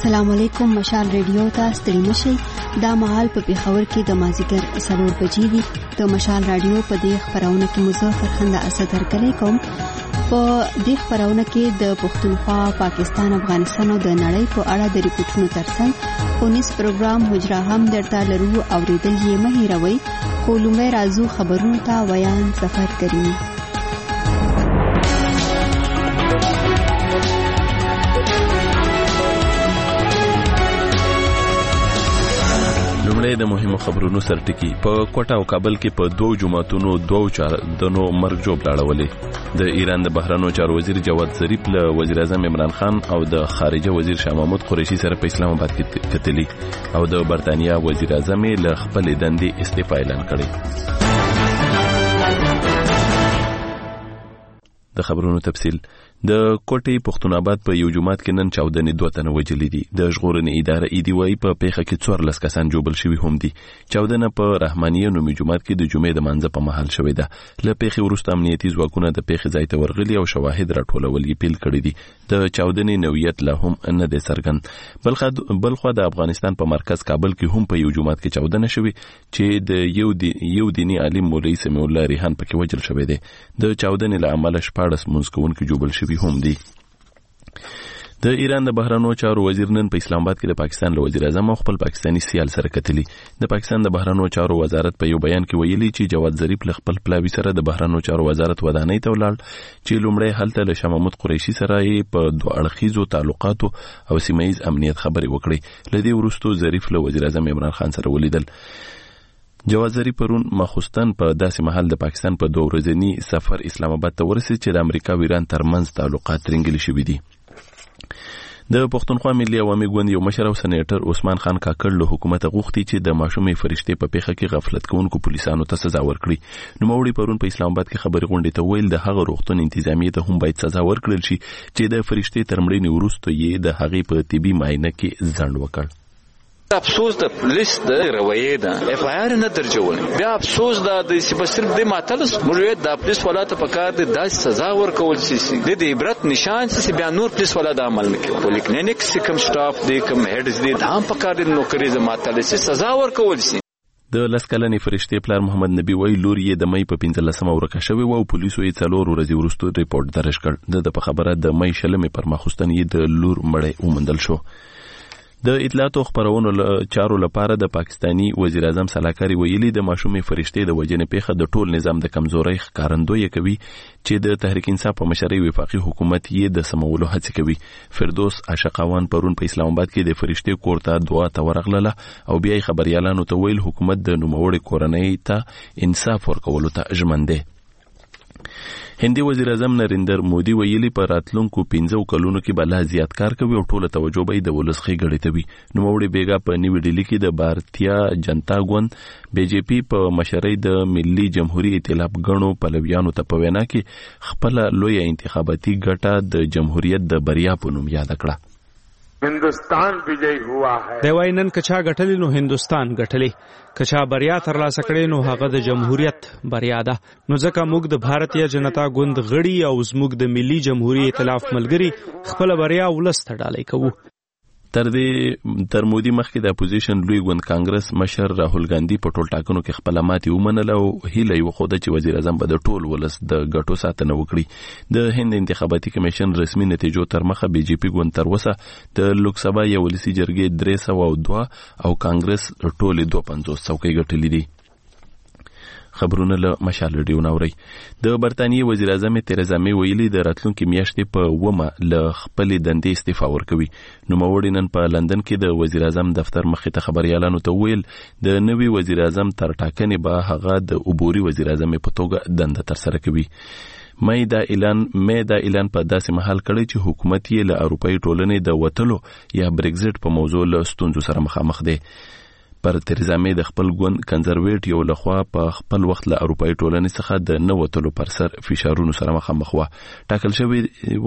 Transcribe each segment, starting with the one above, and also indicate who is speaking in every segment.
Speaker 1: السلام علیکم. مشال ریډیو ته ستړي مشئ. دا مهال په پیښور کې د مازیګر 4 بجې دي. د مشال رادیو په دې خبرونه کې مظفر خنده اسد هرکلی کوم. په دې خبرونه کې د پښتونخوا، پاکستان، افغانستان او د نړۍ په اړه د ریپورتونو ترڅنګ پونیس پروګرام حجره هم درته لرو. اوریدل یې مه هېروئ. خو لومړی راځو خبرونو ته. ویان ظفر کریمي.
Speaker 2: لومړی د مهمو خبرونو سرټکی. په کوټه او کابل کې په 2 جماعتونو 2 چاردنو مرګ جوړ لاړولې. د ایران د بهرانو چارو وزیر جواد ظریف له وزیر اعظم عمران خان او د خارجه وزیر شاه محمود قریشي سره په اسلام آباد کې کتلې او د برتانیا وزیر اعظم له خپل دندې استعفا اعلان کړې. د خبرونو تفصیل. د کوټې پښتون آباد په یو جماعت کې نن چاودنې 2 تنه وجلې دي. د ژغورنې اداره ای دی وای په پیښه کې 14 کسان جوبل شوي هم دي. چاودنه په رحمانیه نومي جماعت کې د جمعې د مانځه په مهال شوې ده. له پیښې وروسته امنیتي ځواکونه د پیښې ځای ته ورغلي او شواهد راټولول یې پیل کړی دي. د چاودنې نوعیت لا هم نه دی څرګند. بلخوا د افغانستان په مرکز کابل کې هم په یو جماعت کې چاودنه شوې چې د یو دیني عالم مولوي سمیع الله ریحان پکې وجل شوی دی. د چاودنې له امله 14 منځکونکي جوبل شوي هم دي. د ایران د بهرانو چارو وزیر نن په اسلام آباد کې د پاکستان له وزیر اعظم او خپل پاکستانی سیال سره کتلی. د پاکستان د بهرانو چارو وزارت په یو بیان کې ویلي چې جواد ظریف له خپل پلاوی سره د بهرانو چارو وزارت ودانۍ ته ولاړ چې لومړی هلته له شاه محمود قریشي سره په 2 اړخیزو تعلقاتو او سیمه‌ایز امنیت خبرې وکړي. لدې وروسته ظریف له وزیر اعظم عمران خان سره ولیدل. جواد ظریف پرون مخصوصاً په داسې محل د پاکستان په 2 ورځنی سفر اسلام آباد ته ورسید چې د امریکا او ایران ترمنځ تعلقات ترنګلي شوي دي. د پښتونخوا ملي عوامي ګوند یو مشر او سېنیټر عثمان خان کاکړ له حکومت غوښتي چې د ماشومې فرشتې په پیښه کې غفلت کوونکو پولیسانو ته سزا ورکړي. نوموړي پرون په اسلام آباد کې خبري غونډې ته ویل د هغه روغتون انتظامیه ته هم باید سزا ورکړل شي چې د فرشتې تر مړینې وروسته یې د هغې په طبي معاینه کې ځنډ وکړ.
Speaker 3: افسوس د پولیس د رویې ده اف آی آر نه درجول. بیا افسوس د صرف د ماتلس مولویت د پولیس ولاته په کار د سزا ورکول شي د عبرت نشان چې بیا نور پولیس ولاده عمل نه کوي. پولیکلینیک سکم سټاف د کوم هډز دي هم په کار د نوکری د ماتلس سزا ورکول شي.
Speaker 2: د لسکلنې فرشتې پلار محمد نبی وای لور یې د مې په 15مه ورکه شوی او پولیسو یې 4 ورځې وروسته ریپورت درج کړ. د په خبره د مې شلمې پر مخستن یې د لور مړی ومندل شو. د اطلاعات او خبرونو چارو لپاره د پاکستانی وزیر اعظم سلاکاري ویلي د ماشومې فرشتې د وجنې پیښه د ټول نظام د کمزورۍ ښکارندوی کوي چې د تحریک انصاف په مشرۍ وفاقي حکومت یې د سمولو هڅه کوي. فردوس عاشقوان پرون په اسلام آباد کې د فرشتې کور ته دعا ته ورغله او بیا خبريالانو ته ویل حکومت د نوموړي کورنۍ ته انصاف ورکولو ته ژمن دی. هندي وزیر اعظم نریندر مودي ویلي په راتلونکو 15 کلونو کې به لا زیات کار کوي او ټوله توجه به د ولس ښېګړې ته وي. نوموړي بیګا په نیو ډیلی کې د بھارتیا جنتا ګوند بی جے پی په مشرۍ د ملي جمهوریت ائتلاف غنو پلویانو ته په وینا کې خپل لوی انتخاباتي ګټه د جمهوریت د بریا په نوم یاد کړه.
Speaker 4: हिंदुस्तान विजयी हुआ है.
Speaker 5: دی وای نن کچا غټلی نو هندستان غټلی، کچا بریا ترلاسه کړي نو هغه د جمهوریت بریا ده. نو ځکه موږ د بھارتیا جنتا ګوند غړي او زموږ د ملي جمهوریت ائتلاف ملګری خپل بریا ولست ډالۍ کوو.
Speaker 2: تر مودي مخکې د اپوزیشن لوی ګوند کانګرس مشر راهول ګاندی په ټول ټاکنو کې خپل ماتې ومنله او هیله یې وښوده چې وزیر اعظم به د ټول ولس د ګټو ساتنه وکړي. د هند انتخاباتي کمیشن رسمي نتیجو تر مخه بی جے پی ګوند تر اوسه د لوکسبا یو ولسي جرګې 302 او کانګرس ټول 250 څوکۍ ګټلې دي. خبرونه له مشال ریډیو ناوري. د برتانیې وزیر اعظم تیریزا مې ویلي د راتلونکي میاشتې په 1 له خپل دندې استعفا ورکوي. نوموړي نن په لندن کې د وزیر اعظم دفتر مخې ته خبريالانو ته ویل د نوي وزیر اعظم تر ټاکنې به هغه د عبوري وزیر اعظم په توګه دنده تر سره کوي. مې دا اعلان په داسې محل کړی چې حکومت یې له اروپאי ټولنې د وټلو یا برگزټ په موضوع له ستونزو سره مخامخ دی. پر تریزا مې د خپل ګوند کنزرویټیو لخوا په خپل وخت له اروپאי ټولنې څخه د نه وټلو پر سر فشارونو سره مخامخ و. ټاکل شوی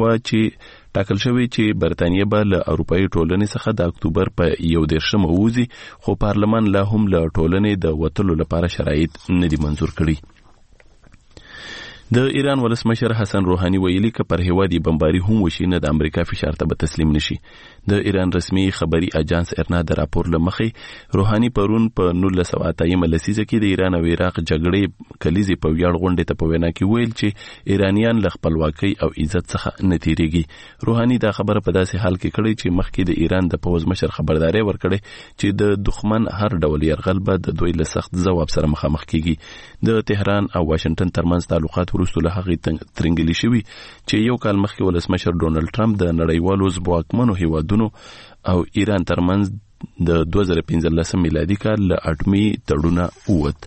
Speaker 2: چې برتانیې به له اروپאי ټولنې څخه د اکتوبر په 11 ووځي، خو پارلمان لا هم له ټولنې د وټلو لپاره شرایط نه دي منزور کړي. د ایران ولسمشر حسن روحاني ویلي ک پر هوادي بمباري هم وشي نه د امریکا فشار ته تسلیم نشي. د ایران رسمي خبري اجانس ارنا د راپور لمخې روحاني پرون په 1908 لسیزه کې د ایران او عراق جګړې کلیزي په ویاړ غونډه ته په وینا کې ویل چې ایرانیان له خپلواکۍ او عزت څخه نه تیریږي. روحاني دا خبره په داسې حال کې کړې چې مخکې د ایران د پوز مشر خبرداري ورکړي چې د دښمن هر ډول يرغل به د دوی له سخت ځواب سره مخامخ کیږي. د تهران او واشنگټن ترمنځ تعلقات وروسته له هغې ترنګلي شوي چې یو کال مخکې ولسمشر ډونالد ټرمپ د نړیوالو ځواکمنو هیوادونو او ایران ترمنځ د 2015 میلادي کال له اټومي تړونه ووت.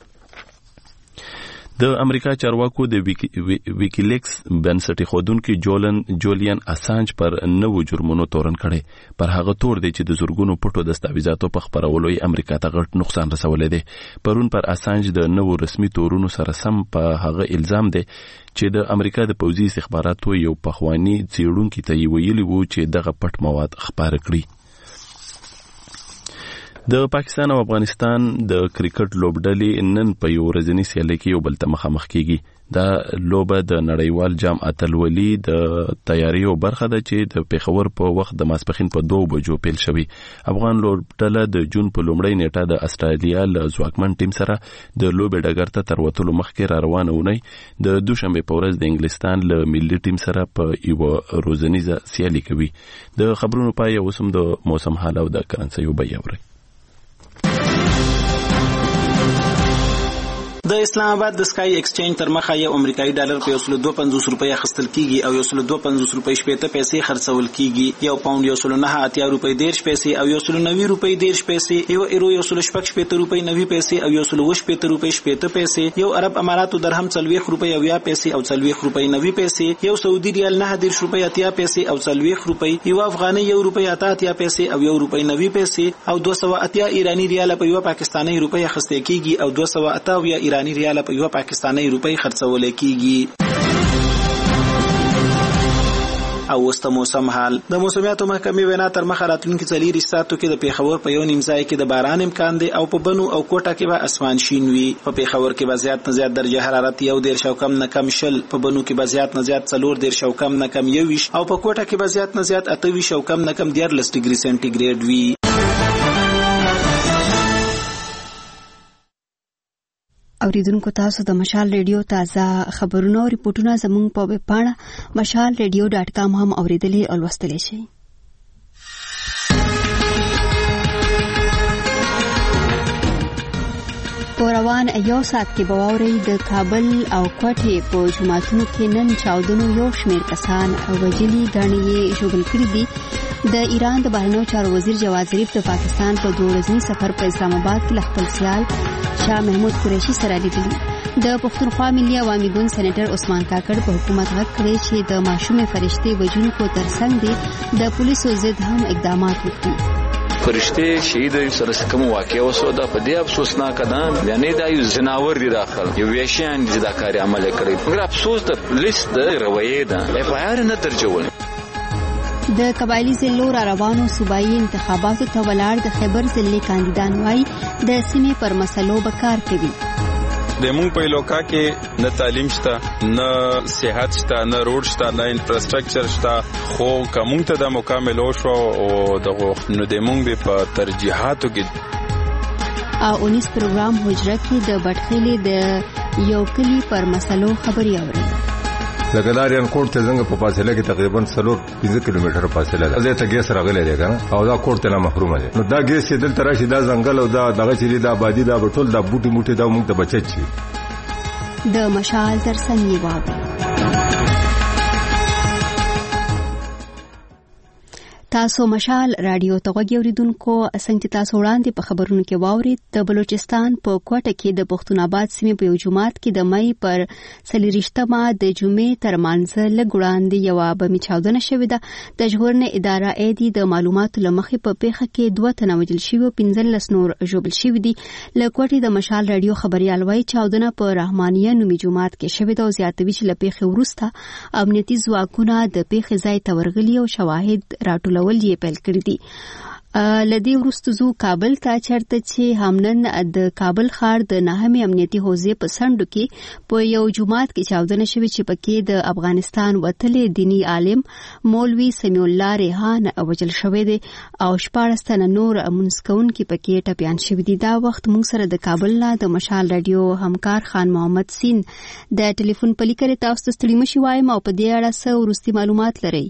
Speaker 2: د امریکا چارواکو د ویکیلیکس بنسټي خودونکو جولیان اسانج پر نوو جرمونو تورن کړي. پر هغه تور دی چې د زورګونو پټو دستاویزاتو په خبرولو یې امریکا ته غټ نقصان رسولی دی. پرون پر اسانج د نوو رسمي تورونو سره سم په هغه الزام دی چې د امریکا د پوځي استخباراتو یو پخوانی څېړونکي ته ویلي وو چې دغه پټ مواد خپاره کړي. د پاکستان او افغانستان د کرکټ لوبډلې نن په یو ورځني سیالي کې یو بل ته مخامخ کیږي. دا لوبه د نړیوال جام اتلولي د تیاریو برخه ده چې د پیښور په وخت د ماسپخین په 2 بجو پیل شوی. افغان لوبډله د جون په لومړۍ نیټه د استرالیا له ځواکمن ټیم سره د لوبې ډګر ته تر وتلو مخکې را روانه ونی د دوشنبه په ورځ د انګلستان له ملي ټیم سره په یو روزنیزه سیالي کوي. د خبرونو پای اوسم د موسم حال او د کرنسي بیاوري.
Speaker 6: د اسلام آباد د سکای ایکسچینج تر مخه یو امریکایي ډالر په 152 روپۍ اخیستل کیږي او 152 روپۍ شپږ پیسې خرڅول کیږي. یو پاوند 109 روپۍ 10 پیسې او 190 روپۍ 10 پیسې، یو ایرو 116 روپۍ 90 پیسې او 118 روپۍ 10 پیسې، یو عرب اماراتو درهم 40 روپۍ 90 پیسې او 40 روپۍ 90 پیسې، یو سعودي ریال 9 روپۍ 80 پیسې او 40 روپۍ، یو افغاني 1 روپۍ 80 پیسې او 1 روپۍ 90 پیسې او 280 ایرانی ریال په یو پاکستانی روپۍ اخیستل کیږي او 280 ایرانی ریال په یو پاکستانی روپۍ خرڅول کیږي. او وسته موسم حال. د موسمیاتو محکمې وینا تر مخه راتلونکي 4 ساعتو کې د پیښور په یو نیم ځای کې د باران امکان دی او په بنو او کوټه کې به اسمان شین وي. په پیښور کې به زیات نه زیات درجه حرارت 1 او کم نه کم 0، په بنو کې به زیات نه زیات 4 او کم نه کم 21 او په کوټه کې به زیات نه زیات 28 او کم نه کم 13 ډیګري سنټیګریډ وي.
Speaker 1: اوریدونکو تاسو د مشال ریډیو تازه خبرونه او ریپورتونه زموږ په ویب پاڼه mashalradio.com هم اوریدلې او لوستلی شئ. په روان یو ساعت کې به واورئ د کابل او کوټې په جوماتونو کې نن چاودنو یو شمېر کسان وژلي، ګڼې یې ژوبل کړي دي. د ایران د بهرنیو چارو وزیر جواد ظریف د پاکستان په 2 ورځني سفر په اسلام آباد کې له خپل سیال شاه محمود قریشي سره لیدلي. د پښتونخوا ملي عوامي ګوند سېنیټر عثمان کاکړ په حکومت غږ کړی چې د ماشومې فرشتې وژونکو ترڅنګ دي د پولیسو ضد هم اقدامات وکړي.
Speaker 3: فرشته شهید سره کوم واقعي وسو دا په دې افسوسناک ده، یعنی دا یو زناور دي داخل یو ویشان دي دا کاری عمل کړی. مګر افسوس د پولیس د رویې ده اف آی آر نه درجول.
Speaker 1: د قبایلی ضلعو را روانو صوبایي انتخاباتو ته ولاړ د خیبر ضلعي کاندیدان وایي د سیمې پر مسلو به کار کوي.
Speaker 7: د مونږ په علاقہ کې نه تعلیم شته، نه صحت شته، نه روډ شته، نه انفراستراکچر شته. خو کوم ته د مکمل شو او دغه نو د مونږ په ترجیحاتو کې
Speaker 1: 19 پروګرام حجره کې د بټخېلې د یو کلی پر مسلو خبري اوري.
Speaker 8: لګلاريان کوټ ته څنګه په فاصله کې تقریبا 3 کیلومتر فاصله ده. زه ته ګیس راغلی دی کنه او دا کوټ ته نه محروم دي. نو دا ګیس چې دلته راشي دا ځنګل او دا دغه چې دا آبادی دا بټول دا بوټي موټي دا موږ ته بچي.
Speaker 1: د مشال ترڅنګ واب تاسو مشال رادیو ته غوږی اوریدونکو، څنګه تاسو وړاندې په خبرونو کې واورید د بلوچستان په کوټه کې د پښتون آباد سیمې په یو جومات کې د مې پر 24 د جمعې تر منځ لږ وړاندې یوه بمي چاودنه شوې ده. د ژغورنې اداره ایدي د معلوماتو له مخې په پیښه کې 2 تنه وژل شوي او 15 نور ژوبل شوي دي. له کوټې د مشال رادیو خبريال وایي چاودنه په رحمانیه نومي جومات کې شوې ده او زیاتوي چې له پیښې وروسته امنیتي ځواکونه د پیښې ځای ته ورغلي او شواهد راټول ول یې پیل کړی دي. لدی ورستو زو کابل ته چرته چې همنن د کابل ښار د نهمې امنیتي حوزې په سندو کې په یو جماعت کې چاودنه شوې چې پکې د افغانستان وتلې دینی عالم مولوي سمیع الله ریحان وجل شوې دي او 14 تنه نور منسکون کې پکې ټپيان شوې دي. دا وخت موږ سره د کابل نه د مشال رادیو همکار خان محمد سین د ټلیفون په لیکره تاسو ته ستړي مشي وایم او په دې اړه څه ورستي معلومات لرئ؟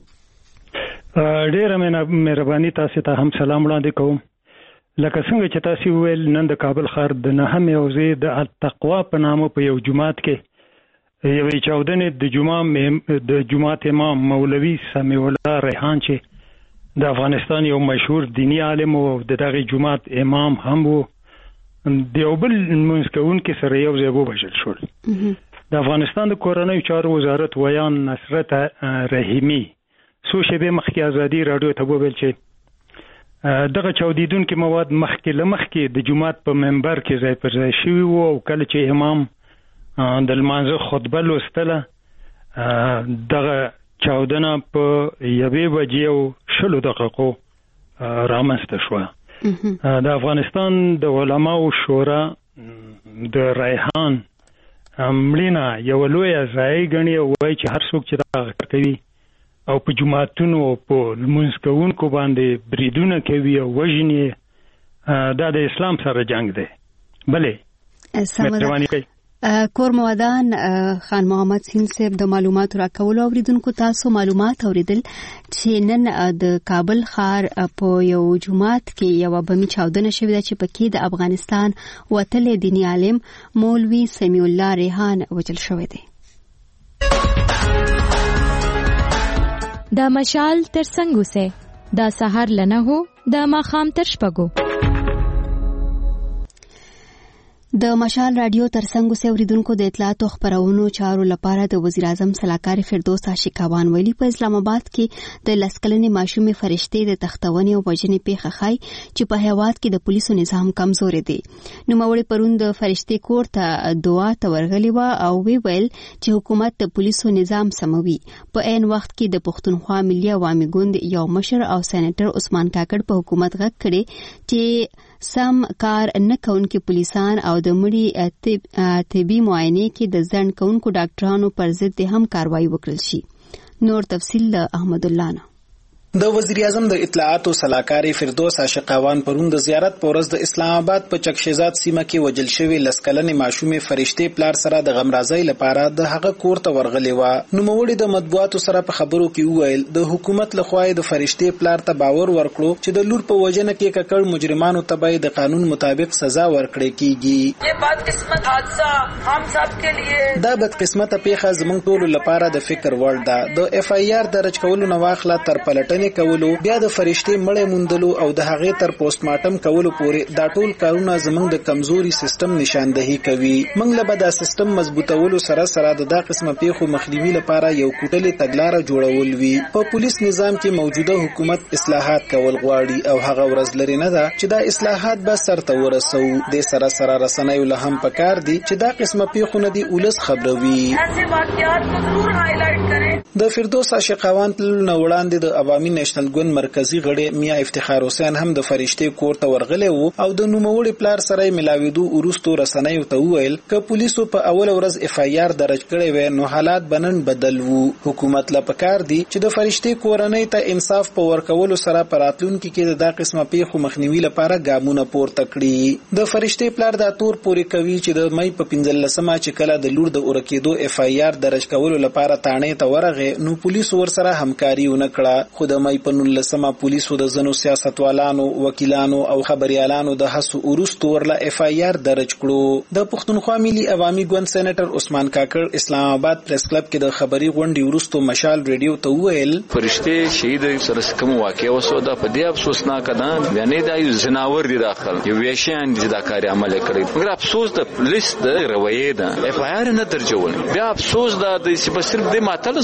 Speaker 9: ډیره مهرباني تاسو ته هم سلام وړاندې کوم. لکه څنګه چې تاسو ویل نن د کابل ښار د نهمې حوزې د التقوا په نامه په یو جماعت کې یوې چاودنې د جماعت امام مولوي سمیع الله ریحان چې د افغانستان یو مشهور دینی عالم او د دغه جماعت امام هم وو د یو بل منسکونکي سره یو ځای ووژل شول. د افغانستان د کورنیو چارو وزارت ویان نصرت رحیمی څو شېبې مخکې ازادي رادیو ته وویل چې دغه چاودیدونکي مواد مخکې د جماعت په منبر کې ځای پر ځای شوي وو او کله چې امام د لمانځه خطبه لوستله دغه چاودنه په 1:20 دقیقو رامنځته شوه. د افغانستان د علماو شورا د ریحان مړینه یو لویه ضایعه ګڼي او وایي چې هر څوک چې دغه کوي او په جماعتونو او په لمونځ کوونکو باندې بریدونه کوي او وژني دا د اسلام سره جنگ دی. بلې مهرباني کوي.
Speaker 1: کور موادان خان محمد سین صاحب د معلوماتو راکولو اوریدونکو تاسو معلومات اوریدل چې نن د کابل ښار په یو جماعت کې یو بمي چاودنه شوې ده چې پکې د افغانستان وتلې دینی عالم مولوي سمیع الله ریحان وجل شوی دی.
Speaker 10: دا مشال تر څنګه سه دا سحر لنه هو دا ماخام تر شپګو. د مشال رادیو ترڅنګ سه اوریدونکو د اطلاعات او خبرونو چارو لپاره د وزیر اعظم صلاحکار فردوس عاشقاوان ویلي په اسلام آباد کې د لسکلنې ماشومې فرشتې د تختونې او وژنې پیښه خای چې په هیواد کې د پولیسو نظام کمزوري دی. نو موري پرون د فرشتې کور ته دعا ته ورغلی و او ویل چې حکومت د پولیسو نظام سموي. په عین وخت کې د پښتونخوا ملي عوامي ګوند یو مشر او سېنیټر عثمان کاکړ په حکومت غږ کړي چې سم کار نه کوونکي پولیسان او د مړي طبي معاینې کې د ځنډ کوونکو ډاکټرانو پر ضد هم کاروایی وکړل شي. نور تفصیل له احمد الله نه.
Speaker 6: د وزیر اعظم د اطلاعات او صلاحکار فردوس عاشقاوان پرون د زیارت په ورځ د اسلام آباد په چکشزاد سیمه کې وجل شوی لسکلنې ماشومې فرشتې پلار سره د غمرازۍ لپاره د هغه کور ته ورغلې و. نوموړي د مطبوعاتو سره په خبرو کې وویل د حکومت لخوا د فرشتې پلار ته باور ورکړو چې د لور په وجنه کې ککړ مجرمانو ته به د قانون مطابق سزا ورکړي کیږي.
Speaker 11: یہ بدقسمت حادثہ هم سب کے لیے
Speaker 6: دا بدقسمت پیښه زموږ ټول لپاره د فکر وړ ده. د اف ای آر درج کولو نو واخله تر پلټنې کولو بیا د فرشتې مړې موندلو او د هغې تر پوسټ مارټم کولو پورې دا ټول کارونه زموږ د کمزوري سیستم نشاندهي کوي. موږ له به دا سیستم مضبوطولو سره سره د دا قسمه پیښو مخنیوي لپاره یو کوټلې تګلاره جوړول وي. په پولیس نظام کې موجوده حکومت اصلاحات کول غواړي او هغه ورځ لري نه ده چې دا اصلاحات به سرته ورسو. د سره سره رسنیو له هم پکار دي چې دا قسمه پیښونه دی ولس خبروي.
Speaker 11: ایسے واقعات کو ضرور هایلایټ کریں.
Speaker 6: د فردوس عاشقاوان تل نو وړاندې د عوامي نېشنل ګوند مرکزی غړي میا افتخار حسین هم د فرشتې کور ته ورغلی وو او د نوموړي پلار سره ملاویدو ورستو رسنیو ته وویل ک پولیسو په اول ورځ اف ای آر درج کړي وي نو حالات بنن بدل وو. حکومت لا پکار دی چې د فرشتې کورنۍ ته انصاف په ورکولو سره پراتلونکو کې د قسمه پیښو مخنیوي لپاره ګامونه پورته کړي. د فرشتې پلار د تور پوری کوي چې د مې په 15مه چې کله د لور د اورکیدو اف ای آر درج کولو لپاره تانې ته ورغه نو پولیسو ورسره همکاري ونکړه. خو د مې په 19مه پولیسو د زنو سیاستوالانو وکیلانو او خبريالانو د حسو ورستو ورله اف ای آر درج کړو. د پښتونخوا ملي عوامي ګوند سېنیټر عثمان کاکړ اسلام آباد پریس کلب کې د خبري غونډې ورستو مشال ریډیو ته وویل
Speaker 3: فرشتې شهید سره کوم واقع وسو دا په دې افسوسناک ده یعنی دا یو زناور دي داخل یو ویشان دي دا کار عمل کړی. مګر افسوس د پولیس د رویې ده اف ای آر نه درجول. بیا افسوس دا د صرف د ماتلس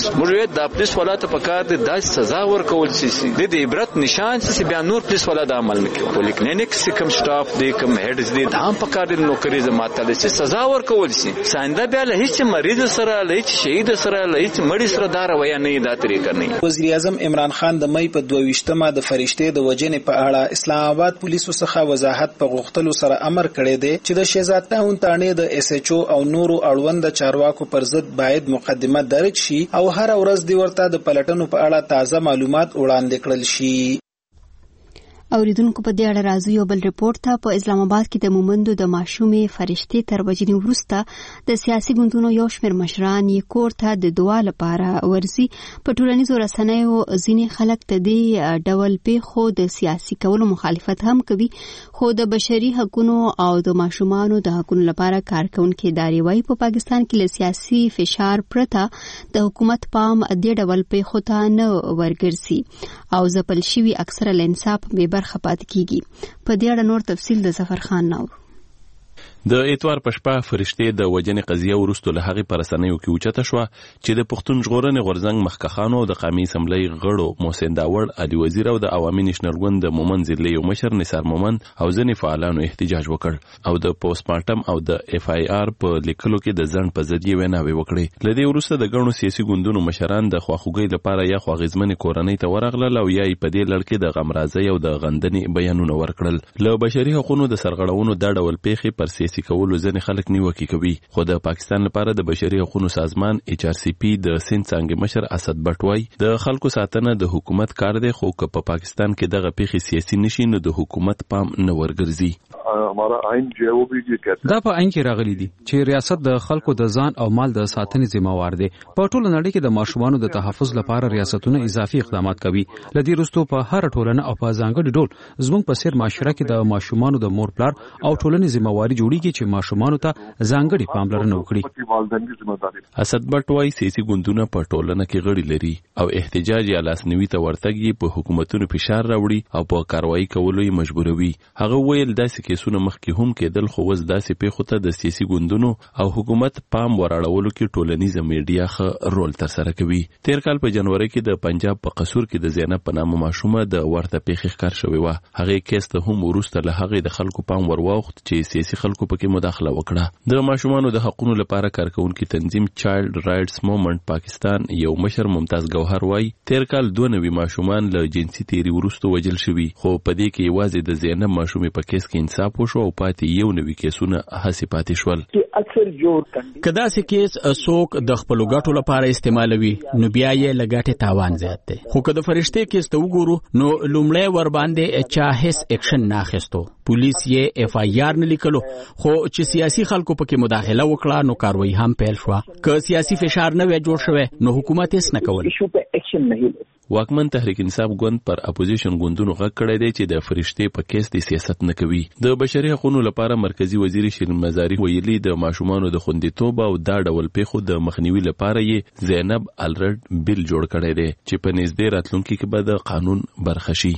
Speaker 3: موږ د پولیس ولایت په کار د داس سزا ورکول شي د عبرت نشان چې بیا نور پولیس ولایت عمل نکوي پولیکلینیک سکم سټاف د کوم هډز دي هم په کار د نوکری زماتل شي سزا ورکول شي ساينده بیا له هیڅ مریض سره له هیڅ شهید سره له هیڅ مړی سره دا رویه نه دا طریقه نه.
Speaker 6: وزیر اعظم عمران خان د مې په 22مه د فرشتې د وجنې په اړه اسلام آباد پولیسو څخه وضاحت په غوښتلو سره امر کړی دی چې د شهزاد تاون تانې د اس ایچ او او نورو اړوند چارواکو پر ضد باید مقدمه درج شي او هر ورځ دی ورته د پلټنو په اړه تازه معلومات وړاندې کړل شي.
Speaker 1: اوریدونکو په دې اړه راځي یو بل رپورت ته. په اسلام آباد کې د مومندو د ماشومې فرشتې تر وجنې وروسته د سیاسي ګوندونو یو شمېر مشران یې کور ته د دعا لپاره ورځي. په ټولنیزو رسنیو ځینې خلک د دې ډول پیښو د سیاسي کولو مخالفت هم کوي، خو د بشري حقوقو او د ماشومانو د حقوقو لپاره کارکونکي ادارې وايي په پاکستان کې له سیاسي فشار پرته د حکومت پام دې ډول پیښو ته نه ورګرځي او ځپل شوي اکثره الانصاف برخه پات کیږي. په دې اړه نور تفصیل د ظفر خان نور.
Speaker 2: د اتوار په شپه فرشتې د وجنې قضیه ورستو له هغې په رسنیو کې اوچته شوه چې د پښتون ژغورنې غورځنګ مخکښانو د قومي اسمبلۍ غړو محسن داوړ، علي وزیر او د عوامي نیشنل ګوند د مومن ضلعې یو مشر نثار مومن او ځینې فعالانو احتجاج وکړ او د پوسټ مارټم او د اف آی آر په لیکلو کې د ځنډ په ضد یې ویناوې وکړې. له دې وروسته د ګڼو سیاسي ګوندونو مشران د خواخوږۍ لپاره یا خواغیزمنې کورنۍ ته ورغلل او یا یې په دې لړ کې د غمرازۍ او د غندنې بیانونه ورکړل. له بشري حقوقو د سرغړونو دا ډول پیښې پر سیاسي کولو ځینې خلک نیوکې کوي، خو د پاکستان لپاره د بشري حقوقو سازمان ایچ آر سی پی د سند څانګې مشر اسد بټ وایي د خلکو ساتنه د حکومت کار دی، خو که په پاکستان کې دغه پیښې سیاسي نشي نو د حکومت پام نه ورګرځي.
Speaker 12: دا په عین کې راغلي دي چې ریاست د خلکو د ځان او مال د ساتنې ذمہوار دی. په ټوله نړۍ کې د ماشومانو د تحفظ لپاره ریاستونه اضافي اقدامات کوي. لدی رستو په هر ټولنه او په ځانګړي ډول زموږ په سیر معاشره کې د ماشومانو د مور پلار او ټولنې ذمہواري جوړیږي چې ماشومانو ته ځانګړي پاملرنه وکړي.
Speaker 2: اسد بټ وایي سیاسي ګوندونه په ټولنه کې غړي لري او احتجاج یا لاسنیوي ته ورتګ یې په حکومتونو فشار راوړي او په کاروایی کولو یې مجبوروي. هغه ویل داسې کیسونه مخکې هم کېدل، خو اوس داسې پیښو ته د سیاسي ګوندونو او حکومت پام وراړولو کې ټولنیزه میډیا ښه رول ترسره کوي. تیر کال په جنوري کې د پنجاب په قصور کې د زینب په نامه ماشومه د ورته پیښې ښکار شوې وه. هغې کیس ته هم وروسته له هغې د خلکو پام ورواوښت چې سیاسي خلکو پکې مداخله وکړه. د ماشومانو د حقوقو لپاره کارکونکي تنظیم چایلډ رایټس موومنټ پاکستان یو مشر ممتاز ګوهر وایي تیر کال 92 ماشومان له جنسي تیری وروسته وژل شوي، خو په دې کې یوازې د زینب ماشومې په کیس کې انصاف وشو او پاتې یو نوي کیسونه هسې پاتې شول.
Speaker 13: که داسې کیس څوک د خپلو ګټو لپاره استعمالوي نو بیا یې له ګټې تاوان زیات دی، خو که د فرشتې کیس ته وګورو نو لومړی ورباندې چا هیڅ اکشن نه اخیستو، پولیس یې اف آی آر نه لیکلو، خو چې سیاسي خلکو پکې مداخله وکړه نو کاروایی هم پیل شوه. که سیاسي فشار نه وای جوړ شوی نو حکومت هیڅ نه کول.
Speaker 2: واکمن تحریک انصاف ګوند پر اپوزیشن ګوندونو غږ کړی دی چې د فرشتې په کیس د سیاست نه کوي. د بشري حقوقو لپاره مرکزی وزیر شیرین مزاری ویلي د ماشومانو د خوندیتوب او دا ډول پیښو د مخنیوي لپاره یې زینب الرډ بیل جوړ کړی دی چې په نږدې راتلونکي کې به د قانون برخه شي.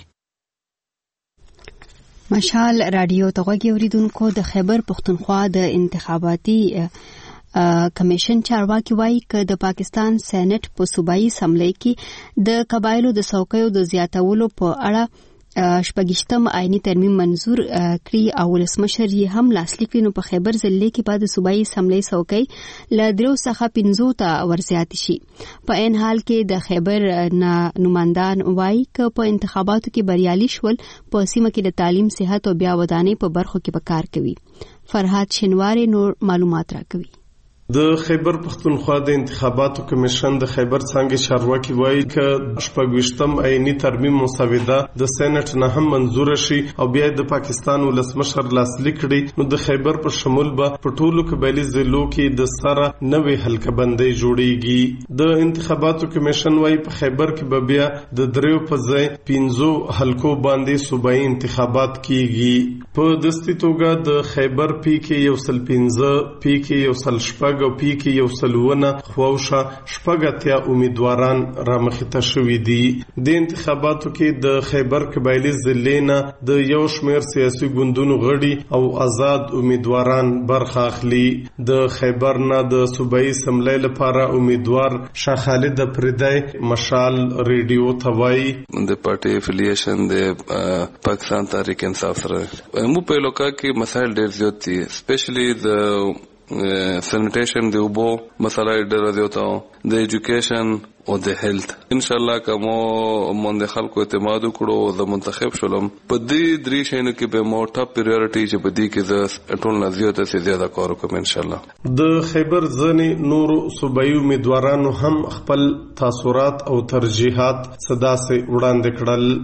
Speaker 1: مشال رادیو ته غوږی اوریدونکو د خیبر پختونخوا د انتخاباتي کمیشن چارواکي وایي چې د پاکستان سېنات په صوبایي اسمبلی کې د قبایلو د څوکیو د زیاتولو په اړه شپږشتم آئینی ترمیم منظور کړی او ولسمشر یې هم لاسلیک کړی. نو په خیبر ضلع کې بعد صوبایي اسمبلی څوکۍ له 3 څخه 15 ته ورزیات شي. په عین حال کې د خیبر نمائندان وایي چې په انتخاباتو کې بریالي شول په سیمه کې د تعلیم، صحت او بیا ودانۍ په برخو کې به کار کوي. فرهاد شینواری نور معلومات راکوي.
Speaker 14: د خیبر پختونخوا د انتخاباتو کمیشن د خیبر څنګه چارواکي وایي چې شپږویشتم آئینی ترمیم مسوده د سېنات نه هم منظور شي او بیا د پاکستان ولسمشر لاسلیک کړي نو د خیبر په شمول به په ټولو قبایلی ضلعو کې د سره نوې حلقه بندي جوړیږي. د انتخاباتو کمیشن وایي په خیبر کې به بیا د 3 په ځای 15 حلقو باندې صوبایي انتخابات کیږي. په دستي توګه د خیبر پی کې 115، پی کې 106 شپږ او پی کې یو سلونه خوښه شپږتیا امیدواران را مخته شوي دي. د انتخاباتو کې د خیبر قبایلی ضلع نه د یو شمېر سیاسي ګوندونو غړي او آزاد امیدواران برخه اخلي. د خیبر نه د صوبایي اسمبلی لپاره امیدوار شاه خالد پردی مشال ریډیو توای
Speaker 15: د پارټي افیلیشن د پاکستان تحریک انصاف سره مو په لوکا کې مسایل ډېر زیات دي، اسپیشلی د سینیټیشن د اوبو مسله ډېر زیات او د ایجوکیشن او د هیلث. ان شاء الله کومو مونږ خلکو اعتماد وکړو د منتخب شولم په دې درې شینو کې به مو ټاپ پریورټی چې په دې کې ز ټول نزیاته سي زیاده کار وکم ان شاء الله.
Speaker 14: د خیبر ځنی نور صوبایي امیدوارانو هم خپل تاثرات او ترجیحات صدا سي وړاندې کړل.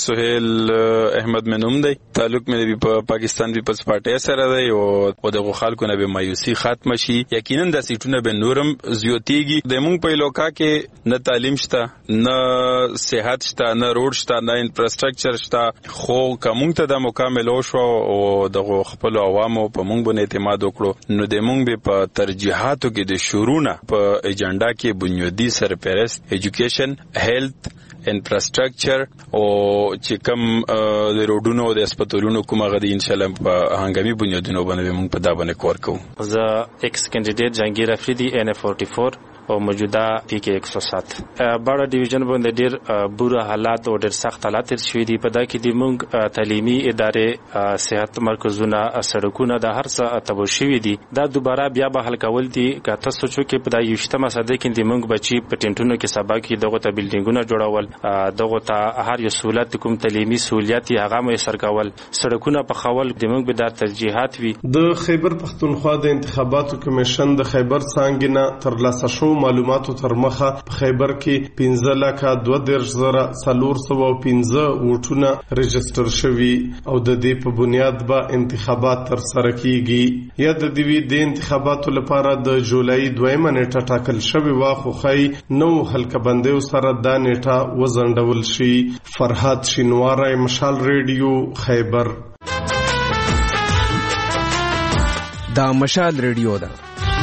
Speaker 7: سہیل احمد منوم دی، تعلق مې په پاکستان پیپلز پارټي سره دی او د خلکو نه به مایوسی ختم شي. یقینا د سیټونو به نورم زیاتېږي. د مونږ په لوکا کې نه تعلیم شته، نه صحت شته، نه روډ شته، نه انفراستراکچر شته. خو کوم ته د مکمل شو او د خپل عوامو په مونږ باندې اعتماد وکړو نو د مونږ به په ترجیحاتو کې د شورونه په ایجنډا کې بنیادی سرپرست ایجوکیشن، هیلث، انفراستراکچر او چې کوم د روډونو او د هسپتالونو کومه غدي ان شاء الله په هنګامي بنیادونو باندې موږ په دا باندې کار کوو.
Speaker 16: زه ایکس کینډیډیټ جهانگیر افریدی NF44 او موجوده PK 107 باړه ډیویژن باندې ډیر بوره حالات او ډیر سخت حالات تر شوي دي. په دا کې د موږ تعلیمي ادارې، صحت مرکزونه، سړکونه د هر څه تبو شوي دي. دا دوباره بیا به حل کول دي. که تاسو چې په دا 20مه صده کې د موږ بچي په ټینټونو کې سبا کې دغه ته بلډینګونه جوړول، دغه ته هر یو سہولت کوم تعلیمي سہولیت هغه مې سرکول، سړکونه په خول د موږ به د ترجیحات وي.
Speaker 14: د خیبر پختونخوا د انتخاباتو کمیشن د خیبر څنګه نه تر لاسه شو معلوماتو تر مخه په خیبر کې 15,32,415 ووټونه رجستر شوي او د دې په بنیاد به انتخابات تر سره کیږي. یا د دې انتخاباتو لپاره د جولای 2 نیټه ټاکل شوی و خو خی نو حلقه بندیو سره دا نیټه وزندول شي. فرحات شینواری، مشال ریډیو، خیبر.
Speaker 17: دا مشال ریډیو ده.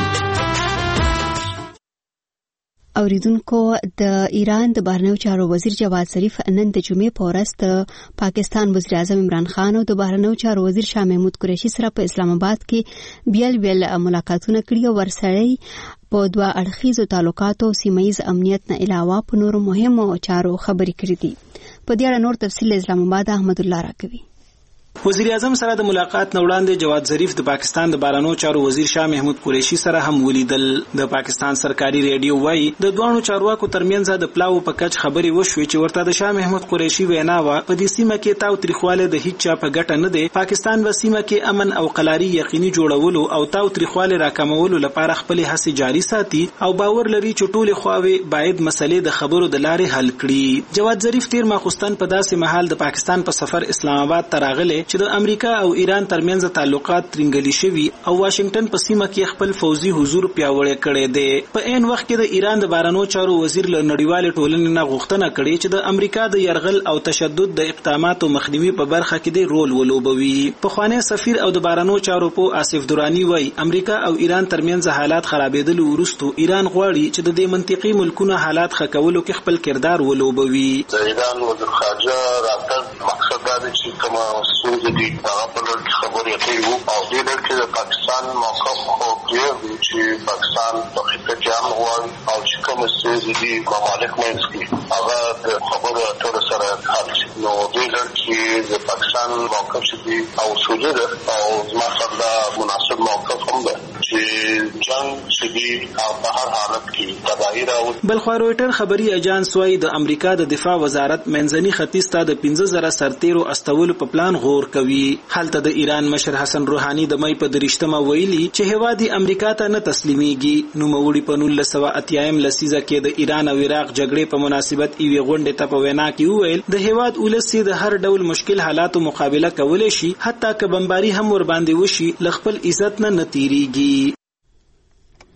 Speaker 1: اوریدونکو، د ایران د بهرنیو چارو وزیر جواد ظریف نن د جمعې په ورځ د پاکستان وزیر اعظم عمران خان او د بهرنیو چارو وزیر شاه محمود قریشي سره په اسلام آباد کې بیل ملاقاتونه کړي او ورسره په دوه اړخیزو تعلقاتو او سیمایي امنیت نه علاوه په نورو مهمو چارو خبرې کړې دي. په دې اړه نور تفصیل اسلام آباد احمد الله راکوي.
Speaker 6: وزیر اعظم سره د ملاقات نه وړاندې جواد ظریف د پاکستان د بهرنیو چارو وزیر شاه محمود قریشي سره هم ولیدل. د پاکستان سرکاري ریډیو وایي د دوه چارواکو ترمنځ د پلاو په کچ خبرې وشوې چې ورته د شاه محمود قریشي وینا و په دې سیمه کې تاو تریخواله د هیڅ چا په ګټه نه دی. پاکستان و سیمه کې امن او قلاري یقیني جوړولو او تاو تریخواله راکمولو لپاره خپل هڅې جاري ساتي او باور لري چې ټول خواوې باید مسلې د خبرو د لارې حل کړي. جواد ظریف تیر ماخوستن په داسې محل د پاکستان په سفر اسلام آباد ته راغلی چې د امریکا او ایران ترمنځ تعلقات ترنګلي شوي او واشنگټن په سیمه کې خپل فوزي حضور پیاوړی کړی دی. په عین وخت کې د ایران د بهرنیو چارو وزیر له نړیوال ټولنې نه غوښتنه کړې چې د امریکا د يرغل او تشدد د اقداماتو مخنیوي په برخه کې د رول ولوبوي. پخوانی سفیر او د بهرنیو چارو په آصف درانی وایي امریکا او ایران ترمنځ حالات خرابېدل وروسته ایران غواړي چې د دې منطقي ملکونو حالات ښه کولو کې خپل کردار ولوبوي.
Speaker 18: د ایران وزیر خارجه راته مقصد دا دی چې کومه ستونزه دي هغه په لړ کې خبرې کوي او دې لړ کې د پاکستان موقف خو دی چې پاکستان په خطه کې هم غواړي او چې کومه ستونزه دي ممالک منځ کې هغه د خبرو اترو سره حل شي. نو دې لړ کې د پاکستان موقف چې دی او اصولي ده او زما سره دا مناسب موقف هم ده چې جنگ چې دی په هر حالت کې تباهي راوړي.
Speaker 6: بلخوا رويټر خبري اجانس وايي د امریکا د دفاع وزارت منځني ختیځ ته د 15,000 سرتیرو استولو په پلان غور کوي. حالت د ایران مشر حسن روحاني د مې په 23مه ویلي چې هواد امریکا ته نه تسلیميږي. نو موړي په 1980 لسیزه کې د ایران او عراق جګړې په مناسبت ایوي غونډه ته په وینا کې ویل د هواد ولسی د هر ډول مشکل حالاتو مقابله کولای شي حتی که بمباري هم ور باندې وشي لخپل عزت نه نتیریږي.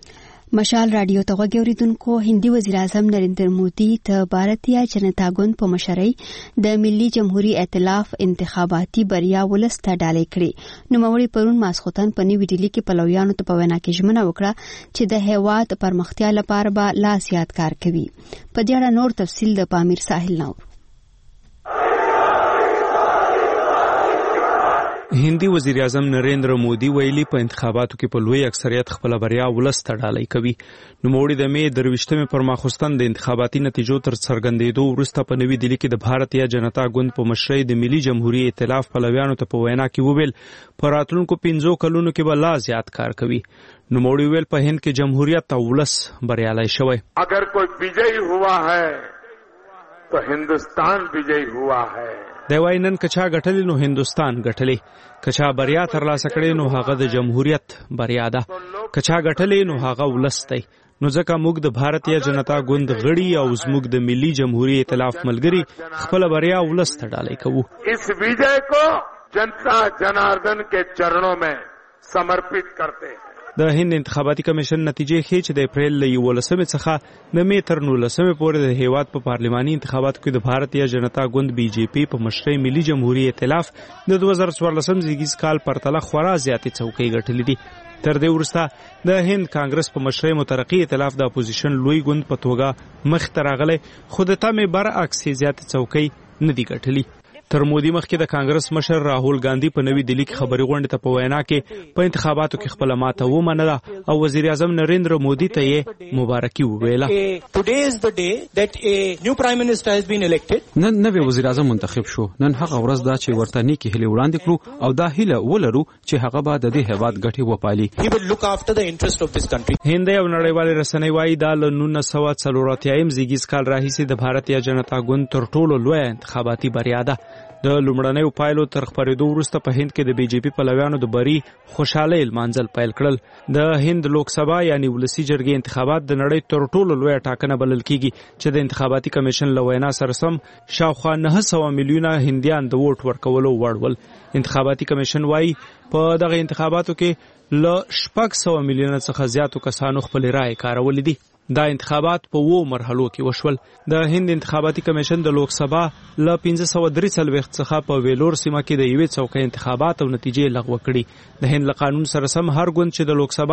Speaker 1: مشال رادیو ته غوړیدونکو هندي وزیر اعظم نریندر مودي ته بھارتیہ جنتا ګوند په مشرۍ د ملي جمهوریت ائتلاف انتخاباتي بریا ولسته ډالۍ کړې. نوموړي پرون ماسختن په نیو ډیلی کې پلویانو ته په وینا کې ژمنه وکړه چې د هیواد پرمختیا لپاره به لاس یاد کار کوي. په دې اړه نور تفصیل د پامیر ساحل نور.
Speaker 5: هندي وزیر اعظم نریندر مودي ویلي په انتخاباتو کې په لوی اکثریت خپل بریا ولسته ډالۍ کوي. نوموړي د می 23 پر ماخوستن د انتخاباتي نتیجو تر څرګندېدو وروسته په نوي دلی کې د بھارتیہ جنتا ګوند په مشرۍ د ملي جمهوریت ائتلاف پلویانو ته په وینا کې وویل په راتلونکو 15 کلونو کې به لا زیات کار کوي. نوموړي ویل په هند کې جمهوریت او ولس بریالي شوی.
Speaker 4: اگر کوئی विजयी हुआ है तो हिंदुस्तान विजयी हुआ है.
Speaker 5: د واینن کچا غټلی نو هندستان غټلی، کچا بریا ترلاسه کړي نو هغه د جمهوریت بریا ده، کچا غټلی نو هغه ولستی. نو ځکه موږ د بھارتیہ جنتا ګوند غړي او زموږ د ملي جمهوریت ائتلاف ملګری خپل بریا ولسته ډالۍ کوو.
Speaker 4: اس विजय को जनता जनार्दन के चरणों में समर्पित करते हैं.
Speaker 5: د هند انتخاباتي کمیشن نتیجې ښیي چې د اپریل له 11 څخه د می تر 19 پورې د هیواد په پارلماني انتخاباتو کې د بھارتیہ جنتا ګوند بي جے پی په مشرۍ ملي جمهوریت ائتلاف د 2014 زیږیز کال پرتله خورا زیاتې څوکۍ ګټلې دي. تر دې وروسته د هند کانګرس په مشرۍ مترقي ائتلاف د اپوزیشن لوی ګوند په توګه مخ ته راغلی، خو د تمې برعکس زیاتې څوکۍ نه دي ګټلې. تر مودي مخکې د کانګرس مشر راهول ګاندھی په نوي دلی کې خبري غونډه ته په وینا کې په انتخاباتو کې خپل ماته ومنله او وزیر اعظم نریندر مودي ته یې مبارکي وویله.
Speaker 19: Today is the day that a new prime minister has been elected.
Speaker 12: نن نوی وزیر اعظم منتخب شو. نن هغه ورځ دا چې ورته نیکی هلي وړاندې کړو او دا هیله ولرو چې هغه به د دې هیواد ګټې وپالي.
Speaker 19: He will look after the interest of this country.
Speaker 5: هند یو نړیوال رسنۍ وایي دا له 1944 زیږیز کال راهیسې د بھارتیہ جنتا ګوند تر ټولو لوی انتخاباتي بریا ده. د لومړنیو پایلو تر خبرېدو وروسته په هند کې د بي جے پی پلویانو د بری خوشاله لمانځل پیل کړل. د هند لوک سبا یعنی ولسی جرګې انتخابات د نړۍ تر ټولو لوی ټاکنه بلل کیږي چې د انتخاباتي کمیشن له وینا سره سم شاوخوا 900 میلیونه هندیان د ووټ ورکولو وړ ول. انتخاباتي کمیشن وایي په دغه انتخاباتو کې له 600 میلیونه څخه زیاتو کسانو خپل رائے کارولې دي. دا انتخابات په 2 مرحلو کې وشول. د هند انتخاباتي کمیشن د لوک سبا له 1543 څخه په ویلور سیمه کې د یوې څوکۍ انتخابات او نتیجې لغوه کړي. د هند له قانون سره سم هر ګوند چې د لوک سبا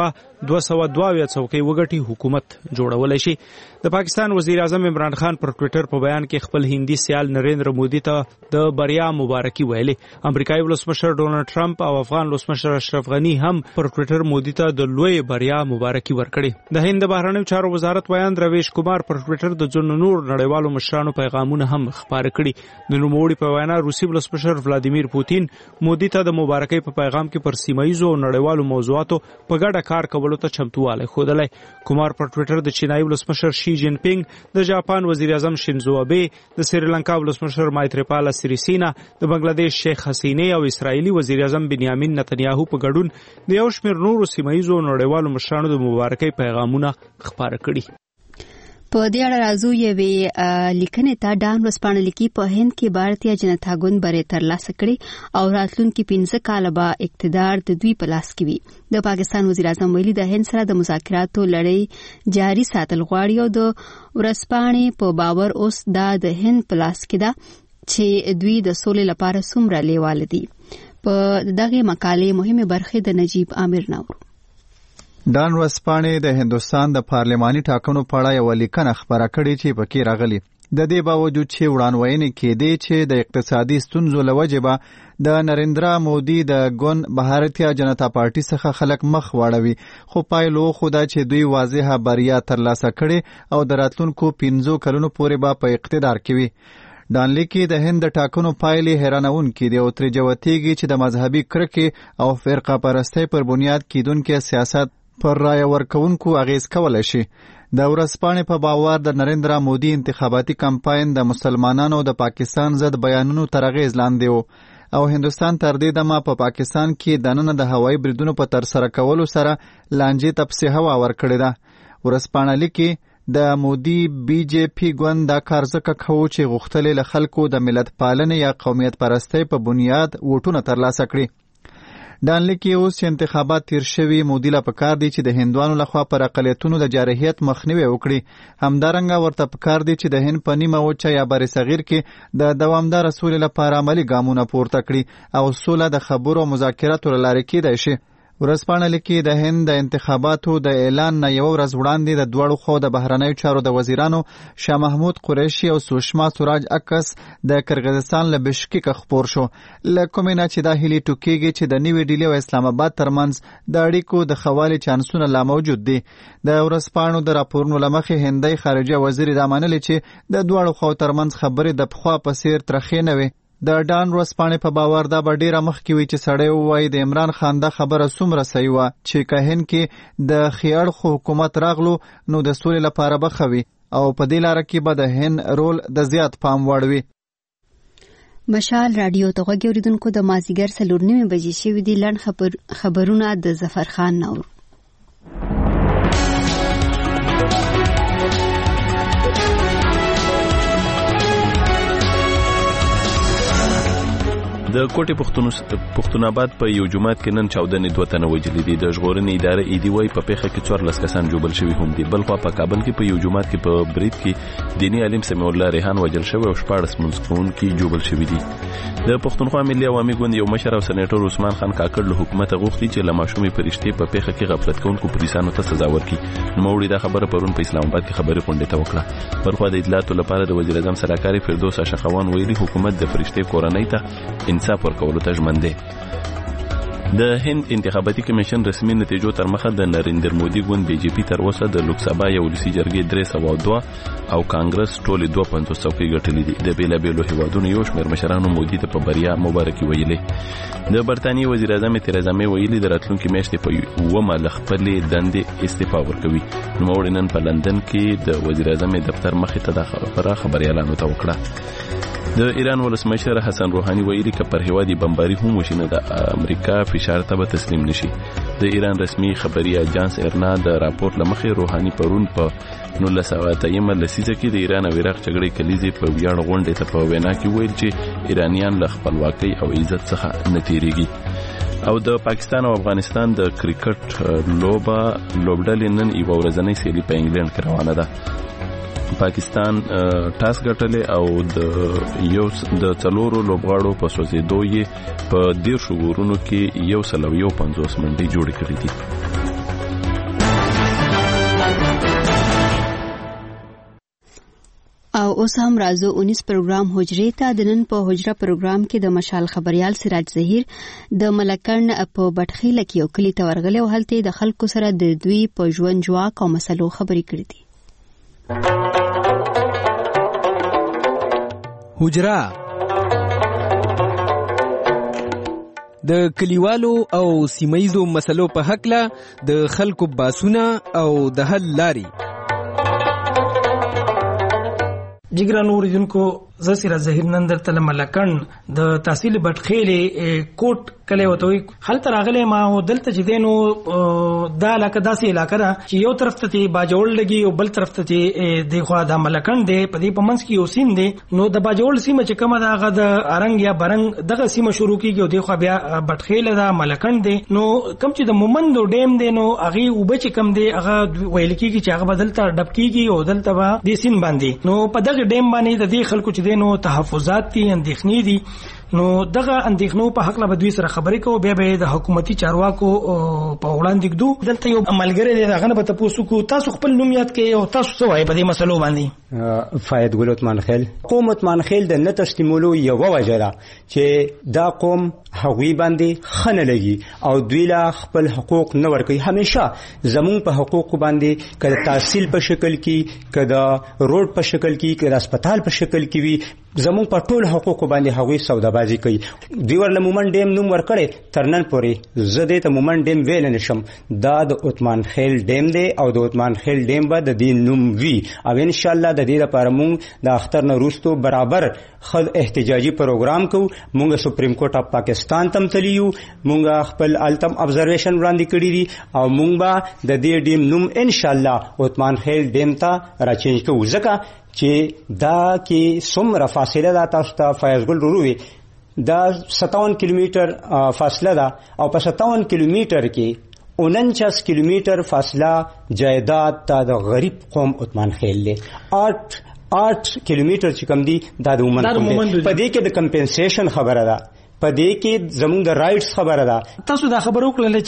Speaker 5: 222 څوکۍ وګټي حکومت جوړولای شي. د پاکستان وزیر اعظم عمران خان پر ټوئیټر په بیان کې خپل هندي سیال نریندر مودي ته د بریا مبارکي ویلې. امریکایي ولسمشر ډونالد ټرمپ او افغان ولسمشر اشرف غنی هم پر ټوئیټر مودي ته د لوی بریا مبارکي ورکړي. د هند بهرنیو چارو وزارت ویان رویش کمار پر ټوئیټر د ځینو نور نړیوالو مشرانو پیغامونه هم خپاره کړي. د نوموړي په وینا روسي ولسمشر ولادیمیر پوتین مودي ته د مبارکۍ په پیغام کې پر سیمایي او نړیوالو موضوعاتو په ګډه کار کولو ته چمتووالی ښودلی. کمار پر ټوئیټر د چینایي ولسمشر شي جین پینګ، د جاپان وزیر اعظم شینزو ابه، د سریلانکا ولسمشر مایتریپالا سریسینا، د بنگلاديش شیخ حسینه او اسرایلی وزیر اعظم بنیامین نتنیاهو په ګډون د یو شمېر نورو سیمایي او نړیوالو مشرانو د مبارکۍ پیغامونه خپاره کړي.
Speaker 1: په دې اړه راځو یوې لیکنې ته. ډان ورځپاڼه لیکي په هند کې بھارتیہ جنتا ګوند بری ترلاسه کړي او راتلونکي 15 کاله به اقتدار د دوی په لاس کې وي. د پاکستان وزیر اعظم ویلي د هند سره د مذاکراتو لړۍ جاري ساتل غواړي او د ورځپاڼې په باور اوس دا د هند په لاس کې ده چې دوی د سولې لپاره څومره لیواله دي. په دغه مقالې مهمه برخه د نجیب عامر نور.
Speaker 20: ډان ورځپاڼې د هندستان د پارلماني ټاکنو په اړه یوه لیکنه خپره کړې چې پکې راغلي. د دې باوجود چې وړاندوینې کېدې چې د اقتصادي ستونزو له وجې به د نریندرا مودي د ګوند بھارتیہ جنتا پارټي څخه خلک مخ واړوي، خو پایلو خدا چې دوی واضحه بریا ترلاسه کړي او د راتلونکو 15 کلونو پورې به په اقتدار کې وي. ډان لیکي د هند د ټاکنو پایلې حیرانونکې دي او ترې جوتېږي چې د مذهبي کرکې او فرقه پرستۍ پر بنیاد کیدونکي سیاست پر رای ورکونکو اغیز کولای شي. د ورځپاڼې په باور د نریندرا مودي انتخاباتي کمپاین د مسلمانانو د پاکستان ضد بیانونو تر اغیز لاندې و او هندستان تر دې دمه په پاکستان کې دننه د هوایي بریدونو په ترسره کولو سره لانجې تپسې هوا ورکړې ده. ورځپاڼه لیکي د مودي بي جے پی ګوند دا کار ځکه کوي چې غوښتل له خلکو د ملت پالنې یا قومیت پرستۍ په بنیاد ووټونه ترلاسه کړي. ډانلی کې اوس انتخابات تیر شوي مودي لا پکار دي چې د هندوانو لخوا پر اقلیتونو د جارحیت مخنیوي وکړي. همدارنګه ورته پکار دي چې د هند په نیمه وچه یا بر صغیر کې د دوامدار سولې لپاره عملی ګامونه پورته کړي او سوله د خبرو او مذاکراتو له لارې کېدای شي. ورځپاڼه لیکي د هند د انتخاباتو د اعلان نه یو ورځ وړاندې د دواړو خو د بهرنیو چارو د وزیرانو شاه محمود قریشي او سوشما سوراج عکس د کرغیزستان له بشکیک خبر شو. له کومې نه چې دا هلي ټوکېږي چې د نیوې ډیلي او اسلام آباد ترمنځ د اړیکو د خوالي چانسونه لا موجود دي. د ورځپاڼو د راپورونو لمخې هندۍ خارجه وزیر دا منلي چې د دواړو خو ترمنځ خبرې د پخوا په څیر ترخې نه وي. د ډان ورځپاڼې په باور دا به ډیره مخکې وي چې سړی ووایي د عمران خان دا خبره څومره صحیح وه چې که هند کې د ښې اړخو حکومت راغلو نو د سولې لپاره به ښه وي او په دې لاره کې به د هند رول د زیات پام وړ وي.
Speaker 1: مشال رادیو ته غوږ اورېدونکو د مازدیګر 4:09 بجې شوي دي. لنډ خبرونه د ظفر خان نور.
Speaker 2: د کوټې پښتون آباد په یو جماعت کې نن چاودنې 2 تنه وژلي دي. د ژغورنې اداره ایدي وای په پیښه کې 14 کسان جوړل شوي هم دي. بل خو په کابل کې په یو جماعت کې په برید کې دینی عالم سمیع الله ریحان وژل شوی او 14 منځکون کې جوړل شوی دي. د پښتونخوا ملي عوامي ګوند یو مشر او سېنیټر عثمان خان کاکړ له حکومت غوښتي چې له ماشومې فرشتې په پیښه کې غفلت کوونکو پولیسانو ته سزا ورکړي. نوموړي دا خبره پرون په اسلام آباد کې خبري غونډه ته وکړه. بلخو د اطلاعاتو لپاره د وزیر اعظم سرکاري فردوس اشخوان ویلي حکومت د فرشتې کورنۍ ته انصاف ورکولو ته ژمن دی. د هند انتخاباتي کمیشن رسمي نتیجو تر مخه د نریندر مودي ګوند بي جي پي تر اوسه د لوکسبا یو ولسي جرګې 302 او کانګرس ټولې 250 څوکۍ ګټلې دي. د بیلابیلو هیوادونو یو شمېر مشرانو مودي ته په بریا مبارکي ویلې. د برتانیې وزیر اعظم تریزا مې ویلي د راتلونکي میاشتې په 1 له خپلې دندې استعفا ورکوي. نوموړي نن په لندن کې د وزیر اعظم دفتر مخې ته د خبريالانو ته وکړه. د ایران ولسمشر حسن روحاني ویلي چې پر هیوادي بمباري هم وشي نه د امریکا فشار ته به تسلیم نشي. د ایران رسمي خبري اجانس ارنا د راپور لمخې روحاني پرون په 1980 لسیزه کې د ایران او عراق جګړې کلیزې په ویاړ غونډه ته په وینا کې ویل چې ایرانیان له خپلواکۍ او عزت څخه نه تیریږي. او د پاکستان او افغانستان د کرکټ لوبډلې نن یو ورځنۍ سیالي په انګلند کې روانه ده. پاکستان ټاس ګټلې او د څلورو لوبغاړو په سوځېدو یې په 10 اوورونو کې 150 منډې جوړې کړې دي.
Speaker 1: او اوس هم راځو 19 پروګرام حجرې ته. د نن په حجره پروګرام کې د مشال خبريال سراج ظهیر د ملکن په بټخیله کې یو کلی ته ورغلی او هلته د خلکو سره د دوی په ژوند جواک او مسلو خبرې کړې دي.
Speaker 17: حجره د کلیوالو او سیمایزو مسلو په حق له د خلکو باسونه او د حل لاري.
Speaker 19: جګرا نور جنکو زسیرا ظهیر نن درته ملکن د تحصیل بټخیلې کوټ کله وته خل تر اغله ما دلته چې دینو دا علاقه داسې علاقه ده چې یو طرف ته باجوړ لګي او بل طرف ته د خوا د ملکن دی په دې پمنس کې یو سیم دی. نو د باجوړ سیمه چې کومه ده هغه د ارنګ یا برنګ دغه سیمه شروع کیږي او د خوا بیا بټخیله ده ملکن دی. نو کم چې د مومندو ډیم دی نو هغه وبچ کم دی هغه ویل کیږي چې هغه بدلته ډب کیږي او دلته د سین باندې نو په دغه ډیم باندې د دې خلکو چې دینو تحفظات دي اندېښنې دي. نو دغه اندېښنو په حق له بدوي سره خبرې کوو بیا به د حکومتي چارواکو په وړاندې کېدو. دلته یو عملګری دی هغه نه به تاسو کو تاسو خپل نوم یاد کړئ او تاسو څه وایي په دې مسلو باندې.
Speaker 21: فاید ګل عثمان خیل. قوم عثمان خیل د نه تشتمولو یو وجه ده چې دا قوم هغوی باندې خنه لګي او دوی لا خپل حقوق نه ورکوي. همیشه زمون په حقوق باندې کله تحصیل په شکل کې کله روډ په شکل کې کله هسپتال په شکل کې وي زمون په ټول حقوق باندې هغوی سودابازي کوي. دوی ورله مومن ډیم نوم ورکړي ترنن پورې زه دې ته مومن ډیم ویل نشم. دا د عثمان خیل ډیم دی او د عثمان خیل ډیم به د دې نوم وی او ان شاء الله د دې لپاره مونږ د اختر نه وروسته برابر خل احتجاجي پروګرام کوو. مونږ سپریم کورټ اف پاکستان تم تلیو مونږ خپل التم ابزرویشن وړاندې کړی دي او مونږ به د دې ډیم نوم ان شاء الله عثمان خیل ډیم ته راچینج کوو. ځکه چې دا کې څومره فاصله ده تاسو ته فیض ګل وروي دا 57 کیلومتر فاصله ده او په 57 کیلومتر کې 49 کیلومتر فاصله جایداد ته د غریب قوم عثمان خیل له 8 کیلومتر چې کم دي دا د ومن په دې کې د کمپنسیشن خبره ده، په دې کې زموږ د رائټس خبره ده.
Speaker 19: تاسو دا خبر وکړل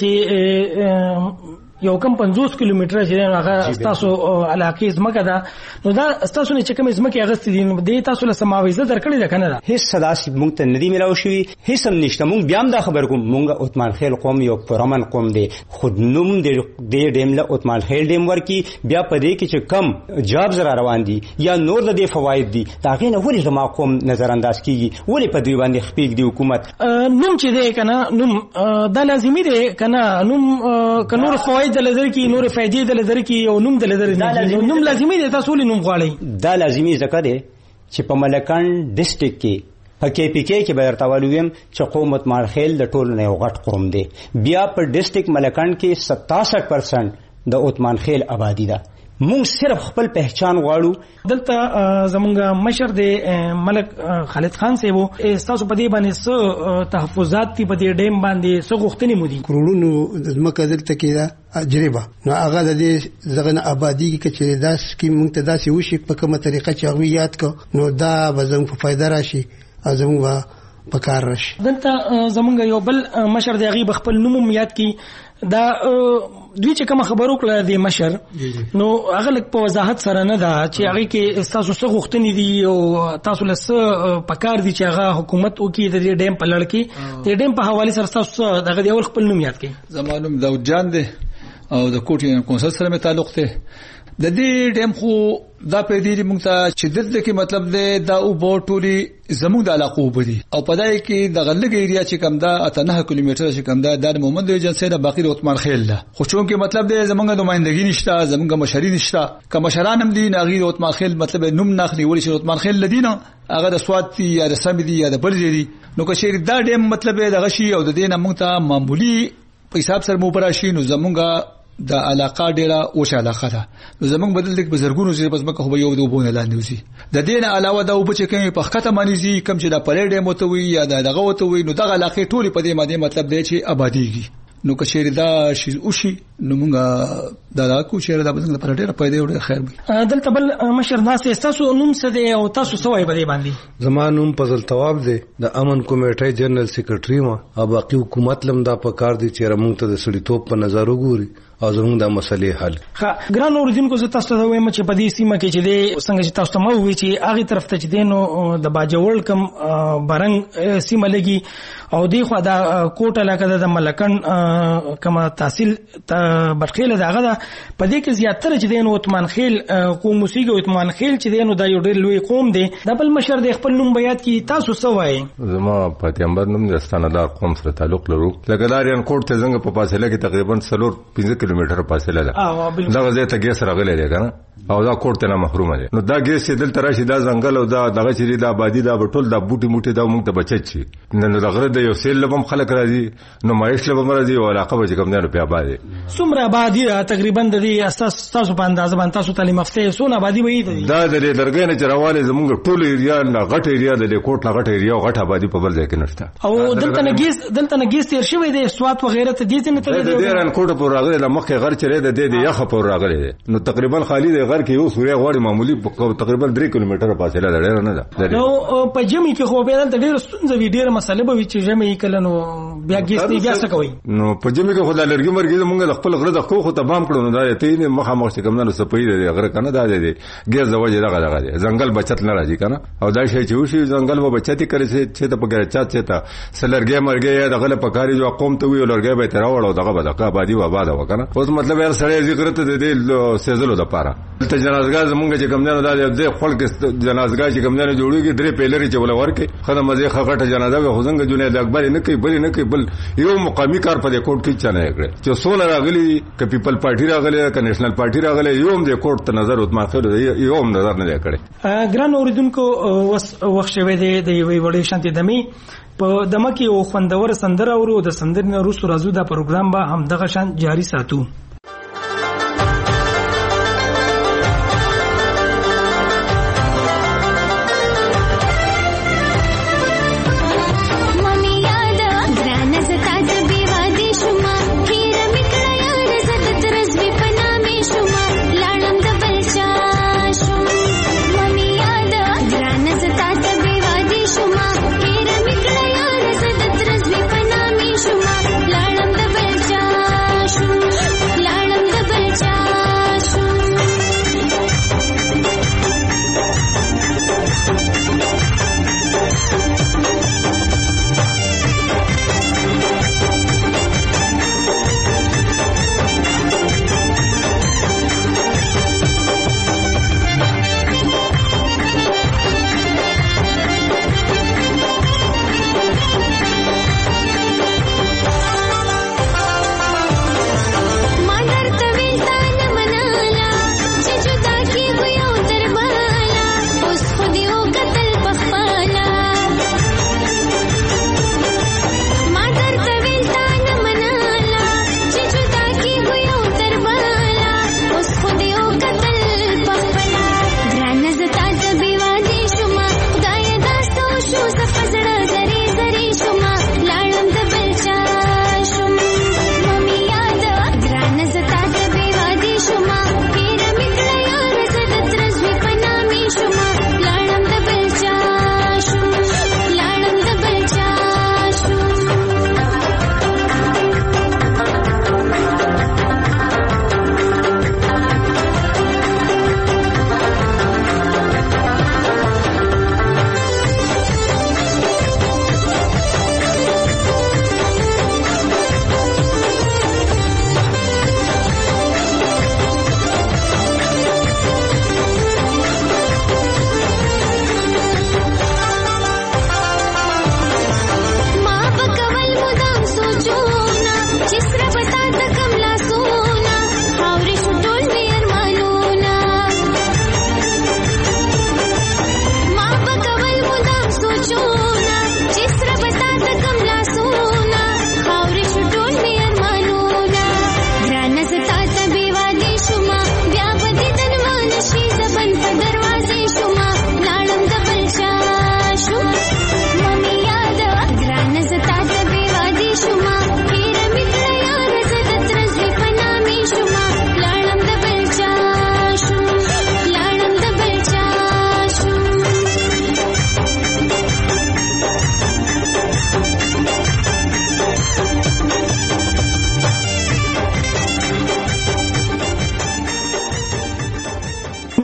Speaker 19: چې یو کم 50 کیلومتر چې هغه تاسو علاقې زمکه ده، نو دا تاسو نه چې کوم زمکه هغه ستې دي د تاسو له سماويزه درکړې ده کنه ده
Speaker 21: هیڅ صداسي مونږ ته ندي ملاو شوی، هیڅ هم نشته. مونږ بیا هم دا خبر کوم مونږ عثمان خیل قوم یو پرامن قوم دی، خود نوم د ډیم له عثمان خیل ډیم ورکی بیا پدې کې چې کم جابز را روان دي یا نور د دې فواید دي دا غي نه ولې زما قوم نظر انداز کیږي، ولې په دوی باندې خپېګ دی حکومت
Speaker 19: نوم چې دی کنه نوم دا لازمي دی کنه نوم کنور فواید دلذر کی نور فائدې دلذر کی او نوم دلذر نوم لازمي دی تاسو له نوم غواړئ
Speaker 21: دا لازمي ځکه دی چې په ملکان ډیسټریکټ کې په کې پی کې به ورتاولویم چې قوم عثمان خیل د ټولو نه غټ قوم دی، بیا په ډیسټریکټ ملکان کې 67% د عثمان خیل آبادی ده. مونږ صرف خپل پہچان غواړو.
Speaker 19: دلته زمونږ مشر دی ملک خالد خان صاحب تاسو په دې باندې څه تحفظات دي په دې ډیم باندې څه غوښتنې مو دي؟
Speaker 8: کروڑونو د ځمکه دلته کې دا تجربه نو هغه د دې زغنه آبادی کې چې دا سکیم مونږ ته داسې وشي په کومه طریقه چې هغه یاد کو نو دا به زموږ په فائدہ راشي او زموږ په کار راشي.
Speaker 19: دلته زمونږ یو بل مشر دی هغه خپل نوم یاد کی دا دوی چې کوم خبرو کړل دی مشر نو هغه لک په وضاحت سره نه دا چې هغه کې تاسو څه غوښتنې دي او تاسو له پکار دي چې هغه حکومت وکي د دې ډیم په لړ کې د ډیم په حواله سره تاسو دغه دی اول خپل نوم یاد کړئ.
Speaker 22: زمانوم داود جان دی او د کوټي کونسل سره مې تعلق دی. د دې ډیم خو دا پیډې موږ ته چې دلته کې مطلب دی دا او بوټوري زموږ د علاقو وبدي او پدای کې د غلګ ایریا چې کم دا 9 کیلومتر چې کم دا د مومند ایجنسی د باقی عثمان خیل ده، خو چون کې مطلب دی زمونږ نمائندګي نشته، زمونږ مشري نشته، که مشران هم دي ناغي عثمان خیل مطلب نوم ناخلي ولې چې عثمان خیل لدینه هغه د سواد یا د سم دي یا د بل دي نو که شیر دا ډیم مطلب د غشي او د دینه موږ ته معمولی په حساب سره مو پراشي نو زمونږ د علاقه ډیره اوش علاقه ده نو زمونږ بدل د بزرګونو چې بس مکه خو یو د وبونه لاندې وسی د دین علاوه د وب چې کوم په خطه مانیزي کم چې د پلیډ موتوي یا دغه وتوي نو دغه علاقه ټولي په دې ماده مطلب دی چې آبادیږي نو که شیر دا شي اوشي نو موږ دا کو شیر دا بزنګ پر ډیره پیدا وړي خیر به
Speaker 19: دلته بل مشر ناس تاسو نوم څه دی او تاسو سوای په دې باندې؟
Speaker 23: زمانوم فضل تواب دی د امن کمیټې جنرال سیکریټری ما او باقي حکومت لم دا په کار دي چې موږ ته د سړیتوب په نظر وګوري او زموږ د مسلې حل.
Speaker 19: ښه ګران اوریدونکو زه تاسو ته وایم چې په دې سیمه کې چې د څنګه چې تاسو ته مو وی چې هغه طرف ته چې دینو د باجوړ کم برنګ سیمه لګي او دی خو دا کوټه لکه د ملکن کما تحصیل بټخیل داغه دا په دې کې زیاتره چې دینو عثمان خیل قوم موسیقي عثمان خیل چې دینو دا یو ډېر لوی قوم دی د بل مشر د خپل نوم بیات کی تاسو سوای
Speaker 24: زما پاتیمبر نوم د ستاندار قوم سره تعلق لرو لګدارین کوټ ته څنګه په فاصله کې تقریبا 15 کیلومتر فاصله ده دا غزه ته ګیس راغلی دی کنه او دا کوټ ته نه محروم دي نو دا ګیس چې دل تراشي دا ځنګل او دا دغه چې دا آبادی دا بټول دا بوټي موټي دا موږ ته بچت شي نن دا غره د یو سیل لبم خلک راځي نو مایش لبم راځي او علاقه به کوم نه په آبادی
Speaker 19: څومره آبادی تقریبا د دې اساس تاسو په اندازه باندې تاسو تعلیم یافته سونه آبادی وي
Speaker 24: دا د درګې نه چرواله زموږ ټول ایریا نه غټ ایریا د کوټ نه غټ ایریا او غټ آبادی په بل ځای کې نشته
Speaker 19: او دلته نه ګیس تیر شوی دی سوات وغیرہ ته دې نه تل
Speaker 24: د ډیرن کوټ پر راغلی لمخه غر چره د دې یخ پر راغلی نو تقریبا خالی د غر کې یو سوریا غوړي معمولی تقریبا 3 کیلومتر فاصله ده ډیر نه ده
Speaker 19: نو په جمی کې خو به د ډیر ستونزې وی ډیر مسله به چې جمی کله نو بیا ګیس دی بیا څه کوي
Speaker 24: نو په جمی کې خدای لرګي مرګي موږ خپل غره د خو تمام کړو نو دا ته نه مخه مخ کوم نه سپې دی غره کنه دا دی ګیس د وجه دغه دی ځنګل بچت نه راځي کنه او دا شی چې وشي ځنګل و بچتی کوي چې ته په ګره چات چې ته سلرګي مرګي دغه په کاری جو قوم ته وی لرګي به تر وړو دغه بدقه آبادی و آباد وکنه اوس مطلب یې سړی ذکر ته دی سيزلو د پاره ته جنازګاه زمونږ چې کوم نه د خپل کې جنازګاه چې کوم نه جوړیږي درې پیلري چې ولا ورکه خدای مزه خغټه جنازه به خوځنګ جنید اکبر نه کوي بل نه کوي بل یو مقامی کار په کوټ کې چانه کړي چې سول راغلي ک پیپل پارټي راغلي ک نېشنل پارټي راغلي یو هم د کوټ ته نظر عثمان خیل یو هم نظر نه کړي
Speaker 19: ګران اوریدونکو وخت شوه د یوې وړې شانتي دمي په دمکه او خوندور سندره او د سندرنه روس راځو دا پروګرام به هم دغه شان جاری ساتو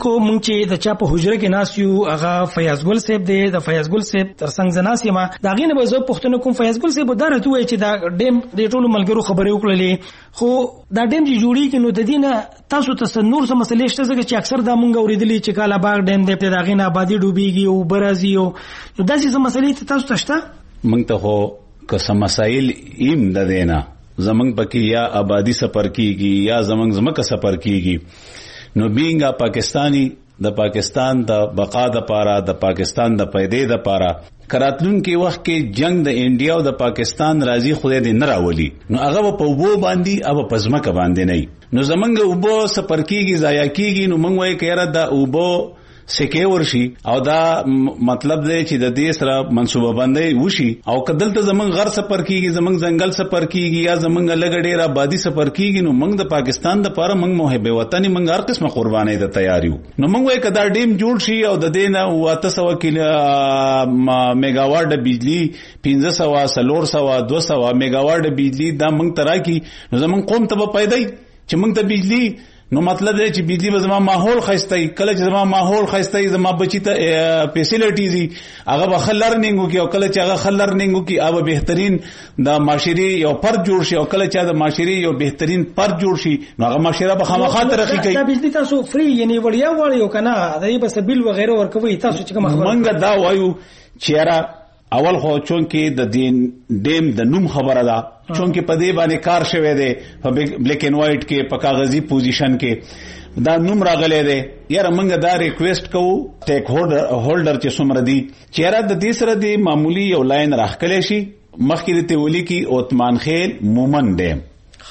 Speaker 19: اوریدونکو مونږ چې د چا په حجره کې ناس یو هغه فیاض ګل صاحب دی د فیاض ګل صاحب ترڅنګ زناس یم دا غینه به زه پښتنه کوم فیاض ګل صاحب دا راته وایي چې دا ډیم د ټولو ملګرو خبرې وکړلې خو دا ډیم چې جوړیږي نو د دینه تاسو ته نور څه مسلې شته چې اکثر دا مونږ اوریدلې چې کاله باغ ډیم دی دا غینه آبادی ډوبېږي او برازي او دا څه مسلې تاسو ته شته
Speaker 3: مونږ ته خو که مسائل ایم د دینا زمنګ پکې یا آبادی سفر کیږي یا زمنګ سفر کیږي نو بینګا پاکستانی د پاکستان د بقا د پاره د پاکستان د پیدې د پاره کراتلون کې وخت کې جنگ د انډیا او د پاکستان راځي خدای دې نه راولي نو هغه په وبو باندې او په ځمکه باندې نه نو زمنګ وبو سفر کیږي ضایع کیږي نو موږ وایي کړه د وبو سکه ورشي او دا مطلب دی چې د دې سره منصوبه باندې وشي او کدلته زمنګ غر سفر کیږي زمنګ ځنګل سفر کیږي یا زمنګ لګډې را آبادی سفر کیږي نو موږ د پاکستان د لپاره موږ محب وطن موږ هر قسمه قرباني ته تیار یو نو موږ وایي کدا ډیم جوړ شي او د دې نه 800 میگاواټ بجلی 1500 200 میگاواټ بجلی دا موږ ترا کی نو زمنګ قوم ته پیدا چې موږ ته بجلی نو مطلب دی چې بجلی به زما ماحول خاصتای کله چې زما ماحول خاصتای زما بچی ته فیسیلیټیز هغه به خلرنینګ وکي او کله چې هغه خلرنینګ وکي او بهترین د معاشري یو پر جوړ شي او کله چې د معاشري یو بهترین پر جوړ شي نو هغه معاشره به خامخا ترقی کوي
Speaker 19: دا بجلی تاسو فری یعنی وړیا وړیو کنه دای په سبیل وغیرہ ورکوي تاسو چې کوم خبره
Speaker 3: منګه دا وایو چیرې اول خو چونکې د ډیم د نوم خبره ده چونکې په دې باندې کار شوی دی په بلیک اینڈ وایټ کې په کاغذي پوزیشن کې دا نوم راغلی دی یاره موږ دا ریکویسټ کوو ټیک هولډر چې څومره دي چې یاره د دې سره د معمولی یو لاین راخکلی شي مخکې د تیولي کې اوتمان خیل مومن ډیم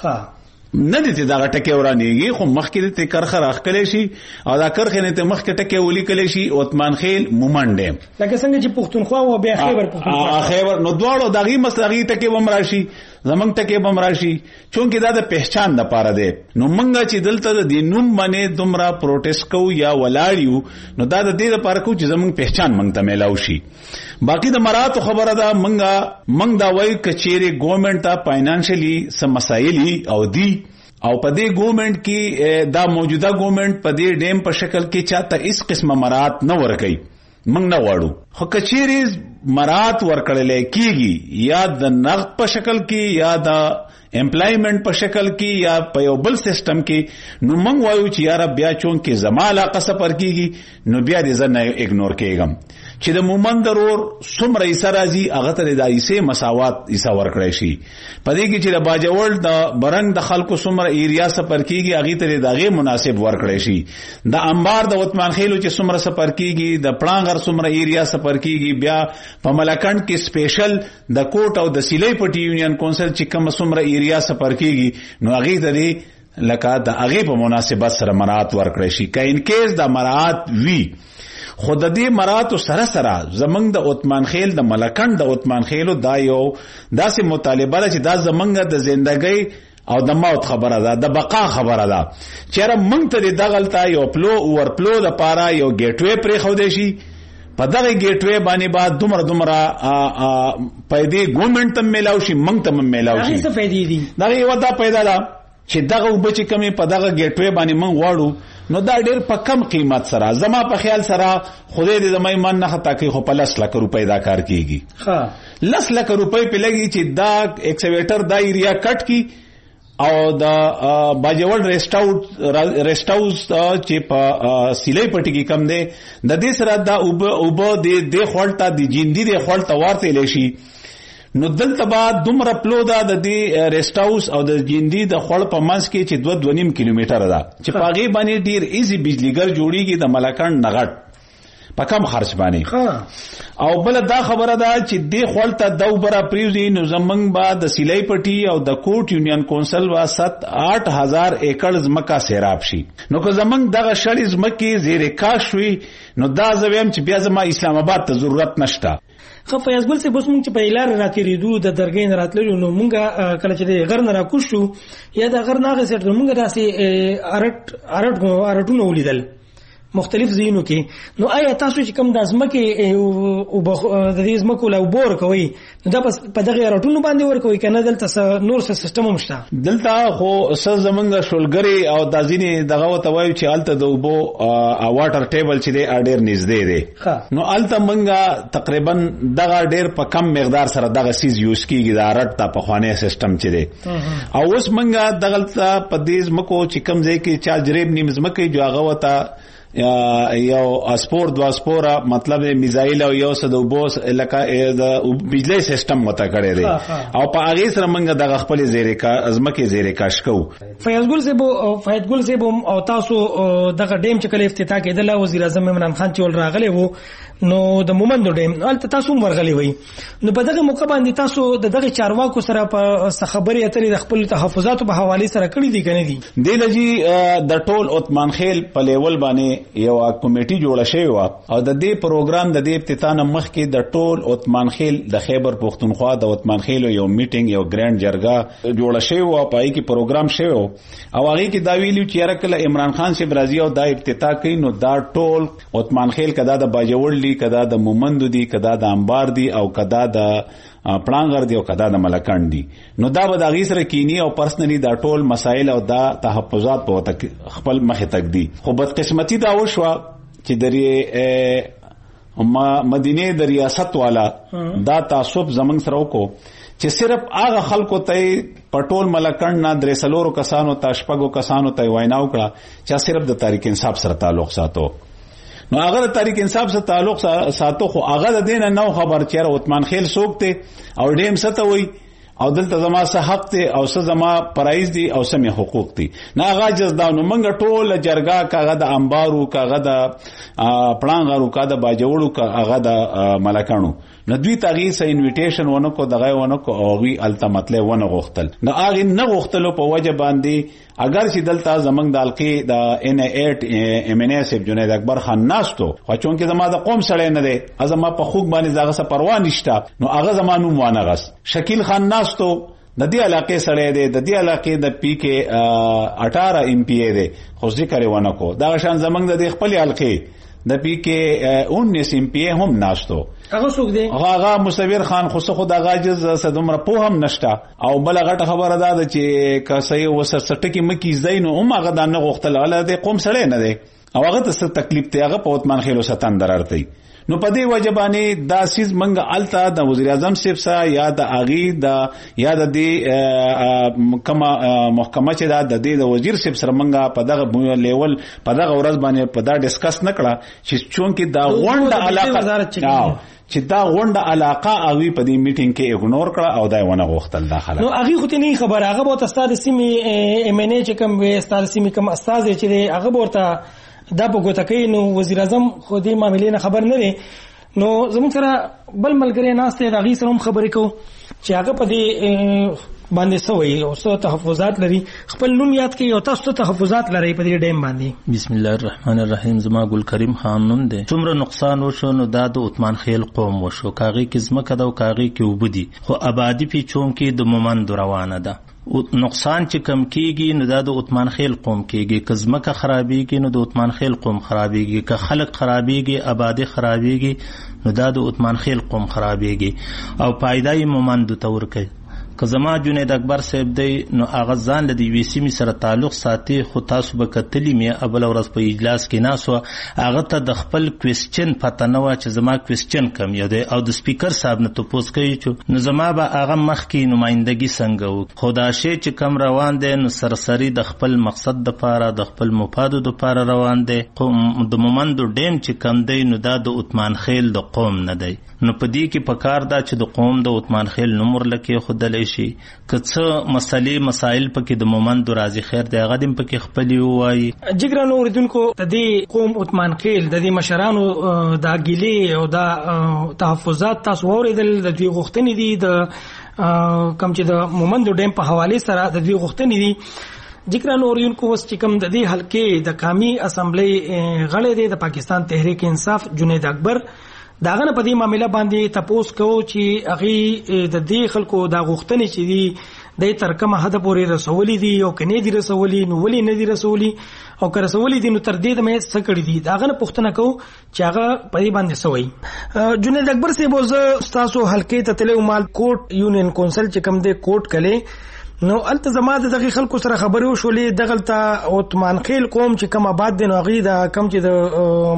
Speaker 3: نه دي چې دا ټکي ورانیږي خو مخکې د کرخه راخکلی شي او دا کرخه نه ته مخکې ټکي ولیکلی شي اوتمان خیل مومن ډیم
Speaker 19: لکه څنګه چې پښتونخوا او بیا خیبر پښتونخوا
Speaker 3: خیبر نو دواړو دغه مسلغي ټکي ومراشي زمنګ ټکي بمراشي چونکې دا د پہچان د پاره دی نو منګه چې دلته د نوم باندې دومره پروټیسټ کو یا ولاړیو نو دا د دې لپاره کو چې زمنګ پہچان منګ ته ملاو شي باقی د مراتو خبره ده منګ دا وایي کچېره ګورنمنت ته فاینانشلی سم مسایل او دی او په دې ګورنمنت کې دا موجوده ګورنمنت په دې ډیم په شکل کې چاته اس قسمه مرات نه ورکړي منګ نه واړو خو کچېره مرات ورکړل کېږي یا د نقد په شکل کې یا د امپلایمنٹ په شکل کې یا په یو بل سیستم کې نو منګ وایو چې یاره بیا چون کې زما علاقه سفر کېږي نو بیا دې زنه اګنور کېږم چې د مومن ضرور څومره ایسه راځي هغه ته د ایسه مساوات ایسه ورکړی شي پدې کې چې د باجوړ د برنګ د خلکو څومره ایریا سفر کیږي هغه ته دغه مناسب ورکړی شي د انبار د وتمان خېلو چې څومره سفر کیږي د پړانګر څومره ایریا سفر کیږي بیا په ملکند کې سپیشل د کوټ او د سیلې پټي یونین کونسل چې کوم څومره ایریا سفر کیږي نو هغه ته لکه د هغه په مناسبت سره مراد ورکړی شي که ان کیس د مراد وی خود دې مراتو سره سره زمنګ د اوتمان خیل د ملکند د اوتمان خیلو دا یو داسې مطالبه ده چې دا زمنګ د زندګۍ او د موت خبره ده د بقا خبره ده چیرې مونږ ته دغلطه یو ورپلو د پاره یو ګیټوي پرې خو دی شي په دغه ګیټوي باندې بعد دومره پیدې ګورنمنت ته ملاو شي مونږ ته ملاو شي
Speaker 19: څه پیدې دي
Speaker 3: دا یو دا پیدا ده چې دغه وبچ کمی په دغه ګیټوي باندې مونږ واړو نو دا ډېر په کم قیمت سره زما په خیال سره خدای دې زما ایمان نه خطا کوي خو په 10 لک روپۍ دا کار کیږي
Speaker 19: ها
Speaker 3: 10 لک روپۍ په لګي چې دا ایکسکیویټر دا ایریا کټ کی او دا باجوړ ریسټ هاوس چې په سیلې پټي کې کم دی د دې سره دا اوبو د خپلتا د جیندې د خپلتا ورته لشي نو دلته بعد دومره پلو دا د دې ریسټ هاوس او د جیندې د خپل په منځ کې چې 2.5 کیلومتر ده چې پاغي باندې ډیر ایزي بجلیګر جوړیږي د ملکند نغټ په کم خرچ باندې او بل دا خبره ده چې دې خپلتا دوبره پریوزي نو زمنګ با د سیلې پټي او د کوټ یونین کونسل وا 7-8000 ایکړ ځمکه سیراب شي نو که زمنګ دغه شړې ځمکه زیر کاش وي نو دا زویم چې بیا زما اسلام آباد ته ضرورت نشته
Speaker 19: خو فیاض ګل صاحب اوس مونږ چې په لار راتېریدو د درګۍ نه راتللو نو مونږ کله چې د غر نه راکوز شو یا د غر نه هغه سیټ مونږ داسې ارټونه ولیدل مختلف ځایونو کې نو آیا تاسو چې کوم د ځمکې او د دې ځمکو له بور کوي نو دا په دغه راټونو باندې ورکوي کنه دلته نور څه سیستم هم شته
Speaker 3: دلته خو څه زمونږ شولګری او د ځینې دغه وته وایو چې الته د اوبو واټر ټیبل چې دی ډېر نږدې دی نو الته مونږه تقریبا دغه ډېر په کم مقدار سره دغه سیز یوز کیږي دا رټ ته په خوانې سیستم چې دی او اوس مونږه دغلته په دې ځمکو چې کم ځای کې چا جریب نیم ځمکې جو هغه وته یو اسپور دوا سپوره مطلب میزایل او یو څه د اوبو لکه د بجلی سیستم وته کړی دی او په هغې سره موږ دغه خپلې ځمکې زیرې کاش کوو.
Speaker 19: فیض ګل صاحب او تاسو دغه ډیم چې کله افتتاح کېدله وزیر اعظم عمران خان چې ول راغلی وو نو د مومندو ډیم هلته تاسو هم ورغلي وئ نو په دغه موقع باندې تاسو د دغه چارواکو سره په خبرې اترې د خپل تحفظاتو په حوالې سره کړي دي که نه دي؟
Speaker 3: دی لجي د ټول عثمان خیل په لیول باندې یو کمیټي جوړه شوې وه او د دې پروګرام د دې افتتاح نه مخکې د ټول عثمان خیل د خیبر پښتونخوا د عثمان خیلو یو میټینګ یو ګرانډ جرګه جوړه شوې وه په هغې کې پروګرام شوی و او هغې کې دا ویلي چې یاره کله عمران خان صاحب راځي او دا افتتاح کوي نو دا ټول عثمان خیل که دا د باجوړ دي که دا د مومندو دي که دا د انبار دي او که دا د پړانګر دی او که دا د ملکان دي نو دا به د هغې سره کینی او پرسنلی دا ټول مسایل او دا تحفظات به خپل مخې تک دي خو بدقسمتي دا وشوه چې د مدینې د ریاست والا دا تعصب زمونږ سره وکړو چې صرف هغه خلکو ته په ټول ملکن نه 3 کسانو ته 6 کسانو ته وینا وکړه چې صرف د تحریک انصاف سره تعلق ساتو نو هغه د تحریک انصاف سره تعلق ساتو خو هغه د دې نه نو خبر چې عثمان خیل څوک دی او ډیم څه ته وایي او دلته زما څه حق دی او څه زما پرایز دی او څه مې حقوق دي نه هغه جزدا نو موږ ټول جرګه کاغه د انبارو کاغه د پړانګارو کاغه د باجوړو کاغه د ملکانو نو دوی تاغي سه انویټیشن ونکو دغه ونکو او وی التمتله ونه غختل نو هغه نه غختلو په وجه باندې اگر چې دلته زمنګ د القی د ان 8 ام ان اس جنید اکبر خان ناستو خو چون کې زما د قوم سره نه دی ازما په خوګ باندې زغه سره پروا نشته نو هغه زمانو وانه غس شکیل خان ناستو د دې علاقې سره دی د دې علاقې د پی کې 18 ام پی ای دی خو ذکر ونه کو دا شان زمنګ د خپل حلقې د پی کې 19 ام پی ای هم ناستو
Speaker 19: هغه څوک دی
Speaker 3: هغه مصور خان خو څه خدا غاجز صدمره په هم نشتا او بل غټه خبره ده چې کسې وسټکی مکی زین او هغه د نه غختل اله د قوم سره نه دی او هغه ته تکلیف ته هغه په عثمان خیلو ستان درارتي نو په دې وجبانه دا سیز منګه التا د وزیر اعظم صاحب سره یا د اغي د یا د دې کما محکمه چې د دې د وزیر صاحب سره منګه په دغه لیول په دغه ورځ باندې په دا ډیسکس نکړه چې چونکې دا غونډه علاقه چې دا غونډه علاقه اوی په دې میټینګ کې اګنور کړه او دا ونه غوښتل داخله
Speaker 19: نو هغه خو ته نه خبر هغه به استاد سیمې ام ان ای چې کوم وي استاد سیمې کوم استاد چې هغه ورته دا په ګوته کوي نو وزیر اعظم خو دې معاملې نه خبر نه دی نو زموږ سره بل ملګری ناسته د هغې سره هم خبرې کوو چې هغه په دې باندې څه وایي او څه تحفظات لري خپل نوم یاد کړئ او تاسو ته تحفظات لرئ په دې ډیم باندې.
Speaker 9: بسم الله الرحمن الرحیم. زما ګل کریم خان نوم دی. څومره نقصان وشو نو دا د عثمان خیل قوم وشو کاغې کې ځمکه ده او کاغې کې اوبه دي خو آبادي په چون کې د مومند روانه ده نقصان چې کم کیږي نو دا د عثمان خیل قوم کیږي که ځمکه خرابېږي نو د عثمان خیل قوم خرابېږي که خلک خرابېږي آبادي خرابېږي نو دا د عثمان خیل قوم خرابېږي او پایدای مومندو ته ورکوي که زما جنید اکبر صاحب دی نو هغه ځان له دې ویسیمې سره تعلق ساتي خو تاسو به کتلی مې ابل ورځ په اجلاس کې ناسو هغه ته د خپل کوېسچن پته نه وه چې زما کوېسچن کم یو دی او د سپیکر صاحب نه تپوس کوي چې نو زما به هغه مخکې نمایندګي څنګه و خو دا شی چې کم روان دی نو سرسري د خپل مقصد دپاره د خپل مفادو دپاره روان دی خو د مومندو ډیم چې کم دی نو دا د عثمان خیل د قوم نه دی نو په دې کې پکار دا چې د قوم د عثمان خیل نوم ورلکې ښودلی شي که څه مسایل پکې د مومندو راځي خیر دی هغه دې پکې خپلې ووایي.
Speaker 19: جګرانو اورېدونکو د دې قوم عثمان خیل د دې مشرانو دا ګیلې او دا تحفظات تاسو واورېدل د دوی غوښتنې دي د کوم چې د مومندو ډیم په حوالې سره د دوی غوښتنې دي. جګرانو اورېدونکو اوس چې کوم د دې حلقې د قومي اسمبلی غړی دی د پاکستان تحریک انصاف جنید اکبر داغه په دې معاملې باندې تپوس کوو چې هغه د دې خلکو د غوښتنې چې دي د تر کومه حد پورې رسولي دي او کني دي رسولي نو ولي نه دي رسولي او که رسولي دي نو تر دې د مې سکړې دي دا غنه پوښتنه کو چې هغه په دې باندې سوي. جنید اکبر صاحب زه تاسو حلقې ته تلو مال کوټ یونین کونسل چې کوم دې کوټ کله نو التزام د دغه خلکو سره خبرو شولې دغلطه عثمان خیل قوم چې کوم آباد دي نو غي دا کم چې د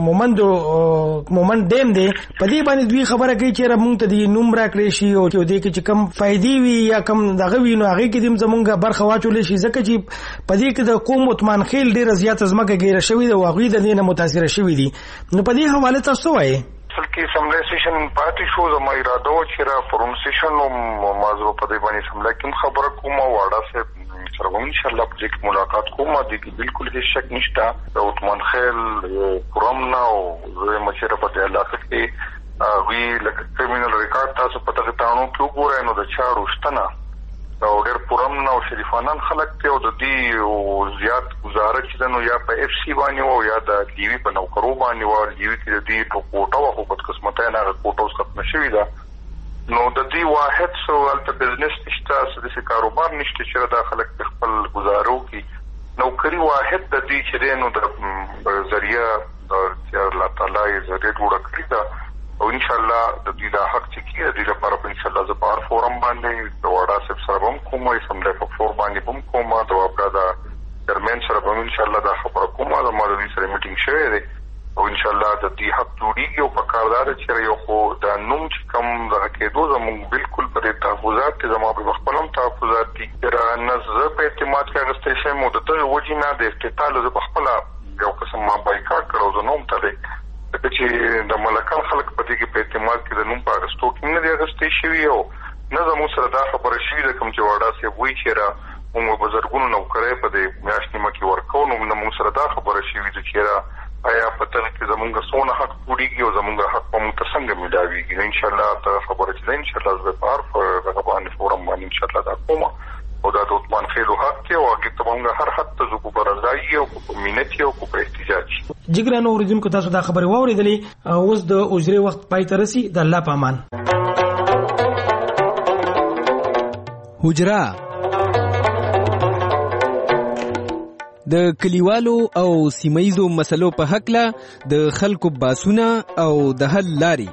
Speaker 19: مومند ډیم دی په دې باندې دوی خبره کوي چې موږ ته د نوم راکړي شي او دې کې چې کم فائدې وي یا کم دغه وي نو هغه کې د زمونږه برخه واچولې شي ځکه چې په دې کې د قوم عثمان خیل ډیر زیات ازمکه ګیره شوی دی او غي د دې نه متاثر شوی دي. نو په دې حواله تاسو وایي
Speaker 18: کې سملای سیشن پاتې شو زما اراده و چې را پرون سیشن او موضوع په دې باندې سملای کوم خبره کوم واړه سه سره ان شاء الله په دې کې ملاقات کوم دي کې بالکل هیڅ شک نشته د عثمان خیل پرمنا او زه مشره په دې علاقه کې وی لکه کریمینل ریکارډ تاسو په دغه تاڼو کې وګورئ نو د چاړو شتنه او ډېر پرمنا او شریفانان خلک ته او د دې زیات گزارش دنو یا په اف سی باندې او یا د لیوی په نوکرو باندې او لیوی کې د دې په کوټه او په قسمته نه کوټه اوس ختم شوی دا نو د دې واحد سو الته بزنس نشته د کاروبار نشته چې دا خلک خپل گزارو کې نوکری واحد د دې چې نو د ذریعہ د الله تعالی زړه جوړ کړی دا او ان شاء الله د دې د حق چې کیږي د لپاره په ان شاء الله زبر فورم باندې د وړا سب سره هم کومه سمله په فور باندې هم کومه د وابرا د درمن سره په ان شاء الله د خبره کومه د مالوي سره میټینګ شوی دی او ان شاء الله د دې حق جوړیږي او په کاردار چې یو خو د نوم چې کم د کېدو زموږ بالکل پر تحفظات کې زموږ په خپلم تحفظات دي تر نزه په اعتماد کې اغستې شي مو د ته وجینا د استقلال ز په خپل یو قسم ما بایکاټ کړو د نوم ته چې د ملکان خلک په دې کې په اعتماد کې د نوم په اغستو کې نه دی اغستې شوی او نه زموږ سره دا خبره شوې ده کوم چې وړا سي وایي چې را موږ بزرګونو نوکرې په دې میاشتې مکه ورکو نو موږ سره دا خبره شوې ده چې را آیا پته کې زموږ سونه حق پوریږي او زموږ حق په موږ څنګه ملاويږي ان شاء الله دا خبره چې ان شاء الله زه په عارف هغه باندې فورم باندې ان شاء الله دا کومه او دا د عثمان خیل حق کې او هغه ته موږ هر حد ته زو په رضایي او په مينتي او په احتجاج
Speaker 19: جګرانو اوریدونکو تاسو دا خبره واوریدلې اوس د اجرې وخت پای ته رسي د الله په امان.
Speaker 17: حجرا د کلیوالو او سیمایزو مسلو په حق له د خلکو باسونه او د حل لاري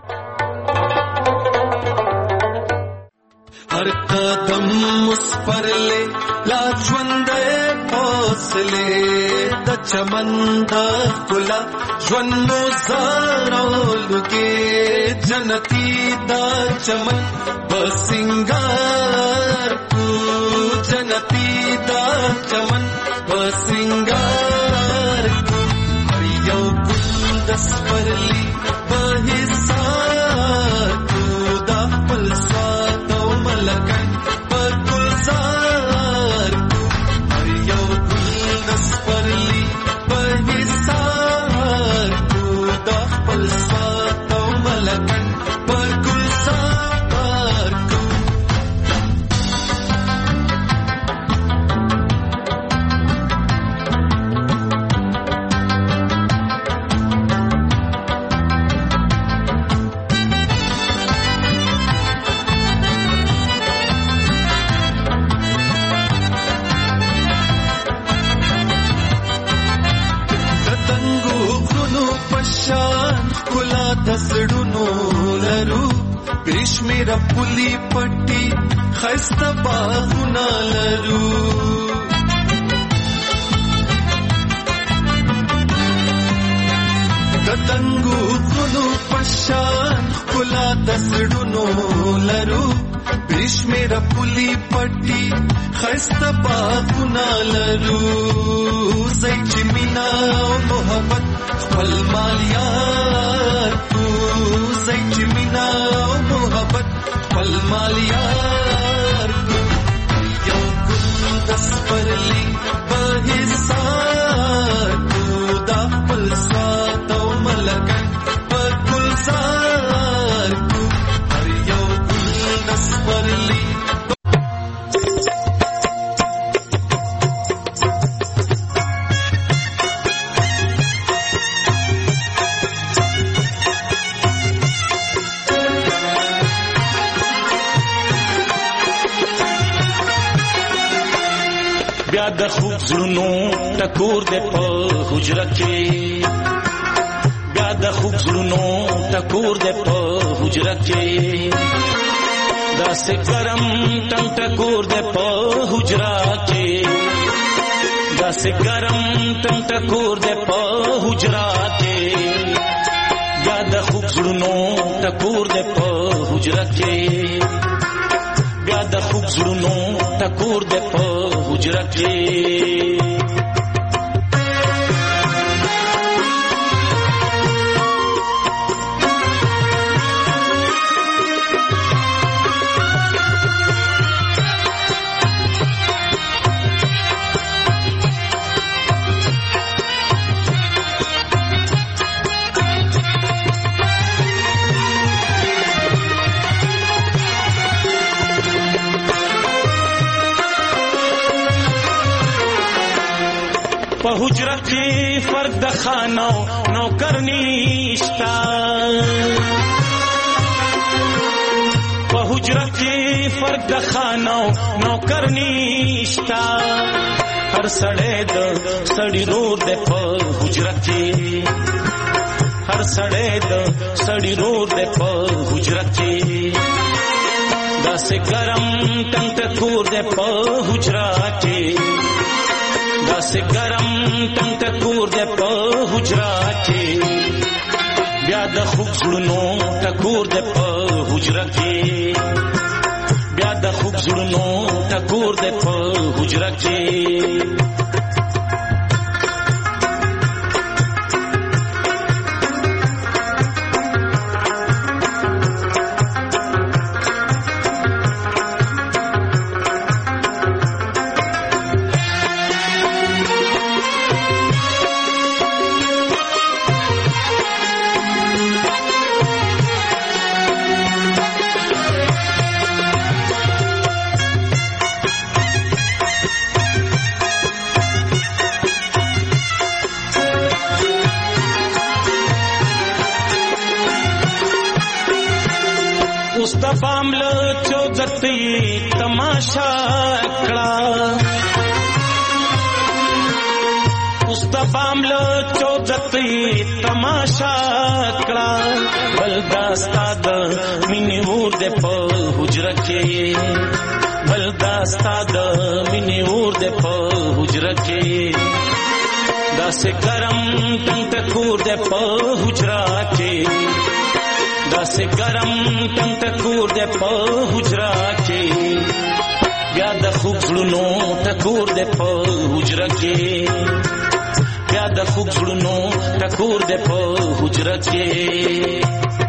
Speaker 10: هر قدم مسپرلے لا ژوندې حوصله د چمن د ګلا ژوندو زارولو کې جنتی د چمن بسنګار کو جنتی د چمن بسنګار کو هر یو ګل د سپرلی په حساب کو د خپل سواد او ملکن په گلزار کو هر یو ګل د سپرلی په حساب کو د خپل سواد او ملکن په گلزار کو دسړونو لرو بشمیر پولی پټي خسته باغونه لرو دتنګو غنو پشان کلا دسړونو لرو بشمیر پولی پټي خسته باغونه لرو زې مینا او محبت خپل مالیار کو زې مینا او محبت خپل مالیار کو یو ګل د سپرلی په حساب کو د خپل سواد او ملکن په گلزار کو هر یو ګل د سپرلی
Speaker 7: بیا د خوب زړونو ټکور دې په حجره کې بیا د خوب زړونو ټکور دې په حجره کې داسې ګرم ټنګ ټکور دې په حجره کې داسې ګرم ټنګ ټکور دې په حجره کې بیا د خوب زړونو ټکور دې په حجره کې بیا د خوب زړونو ټکور دې په حجره کې په حجره کې فرق د خانو نوکر نشتا په حجره کې فرق د خانو نوکر نشتا هر سړی د سړی رور د په حجره کې هر سړی د سړی رور د په حجره کې داسې ګرم ټنګ ټکور د په حجره کې داسې ګرم ټنګ ټکور دې په حجره کې بیا د خوب زړونو ټکور دې په حجره کې بیا د خوب زړونو ټکور دې په حجره کې بامل چوغتی تماشا کړه اوس د بامل چوغتی تماشا کړه بل داستا د مینې ور دې په حجره کې بل داستا د مینې ور دې په حجره کې داسې ګرم ټنګ ټکور دې په حجره کې داسې ګرم ټنګ ټکور دې په حجره کې بیا د خوب زړونو ټکور دې په حجره کې بیا د خوب زړونو ټکور دې په حجره کې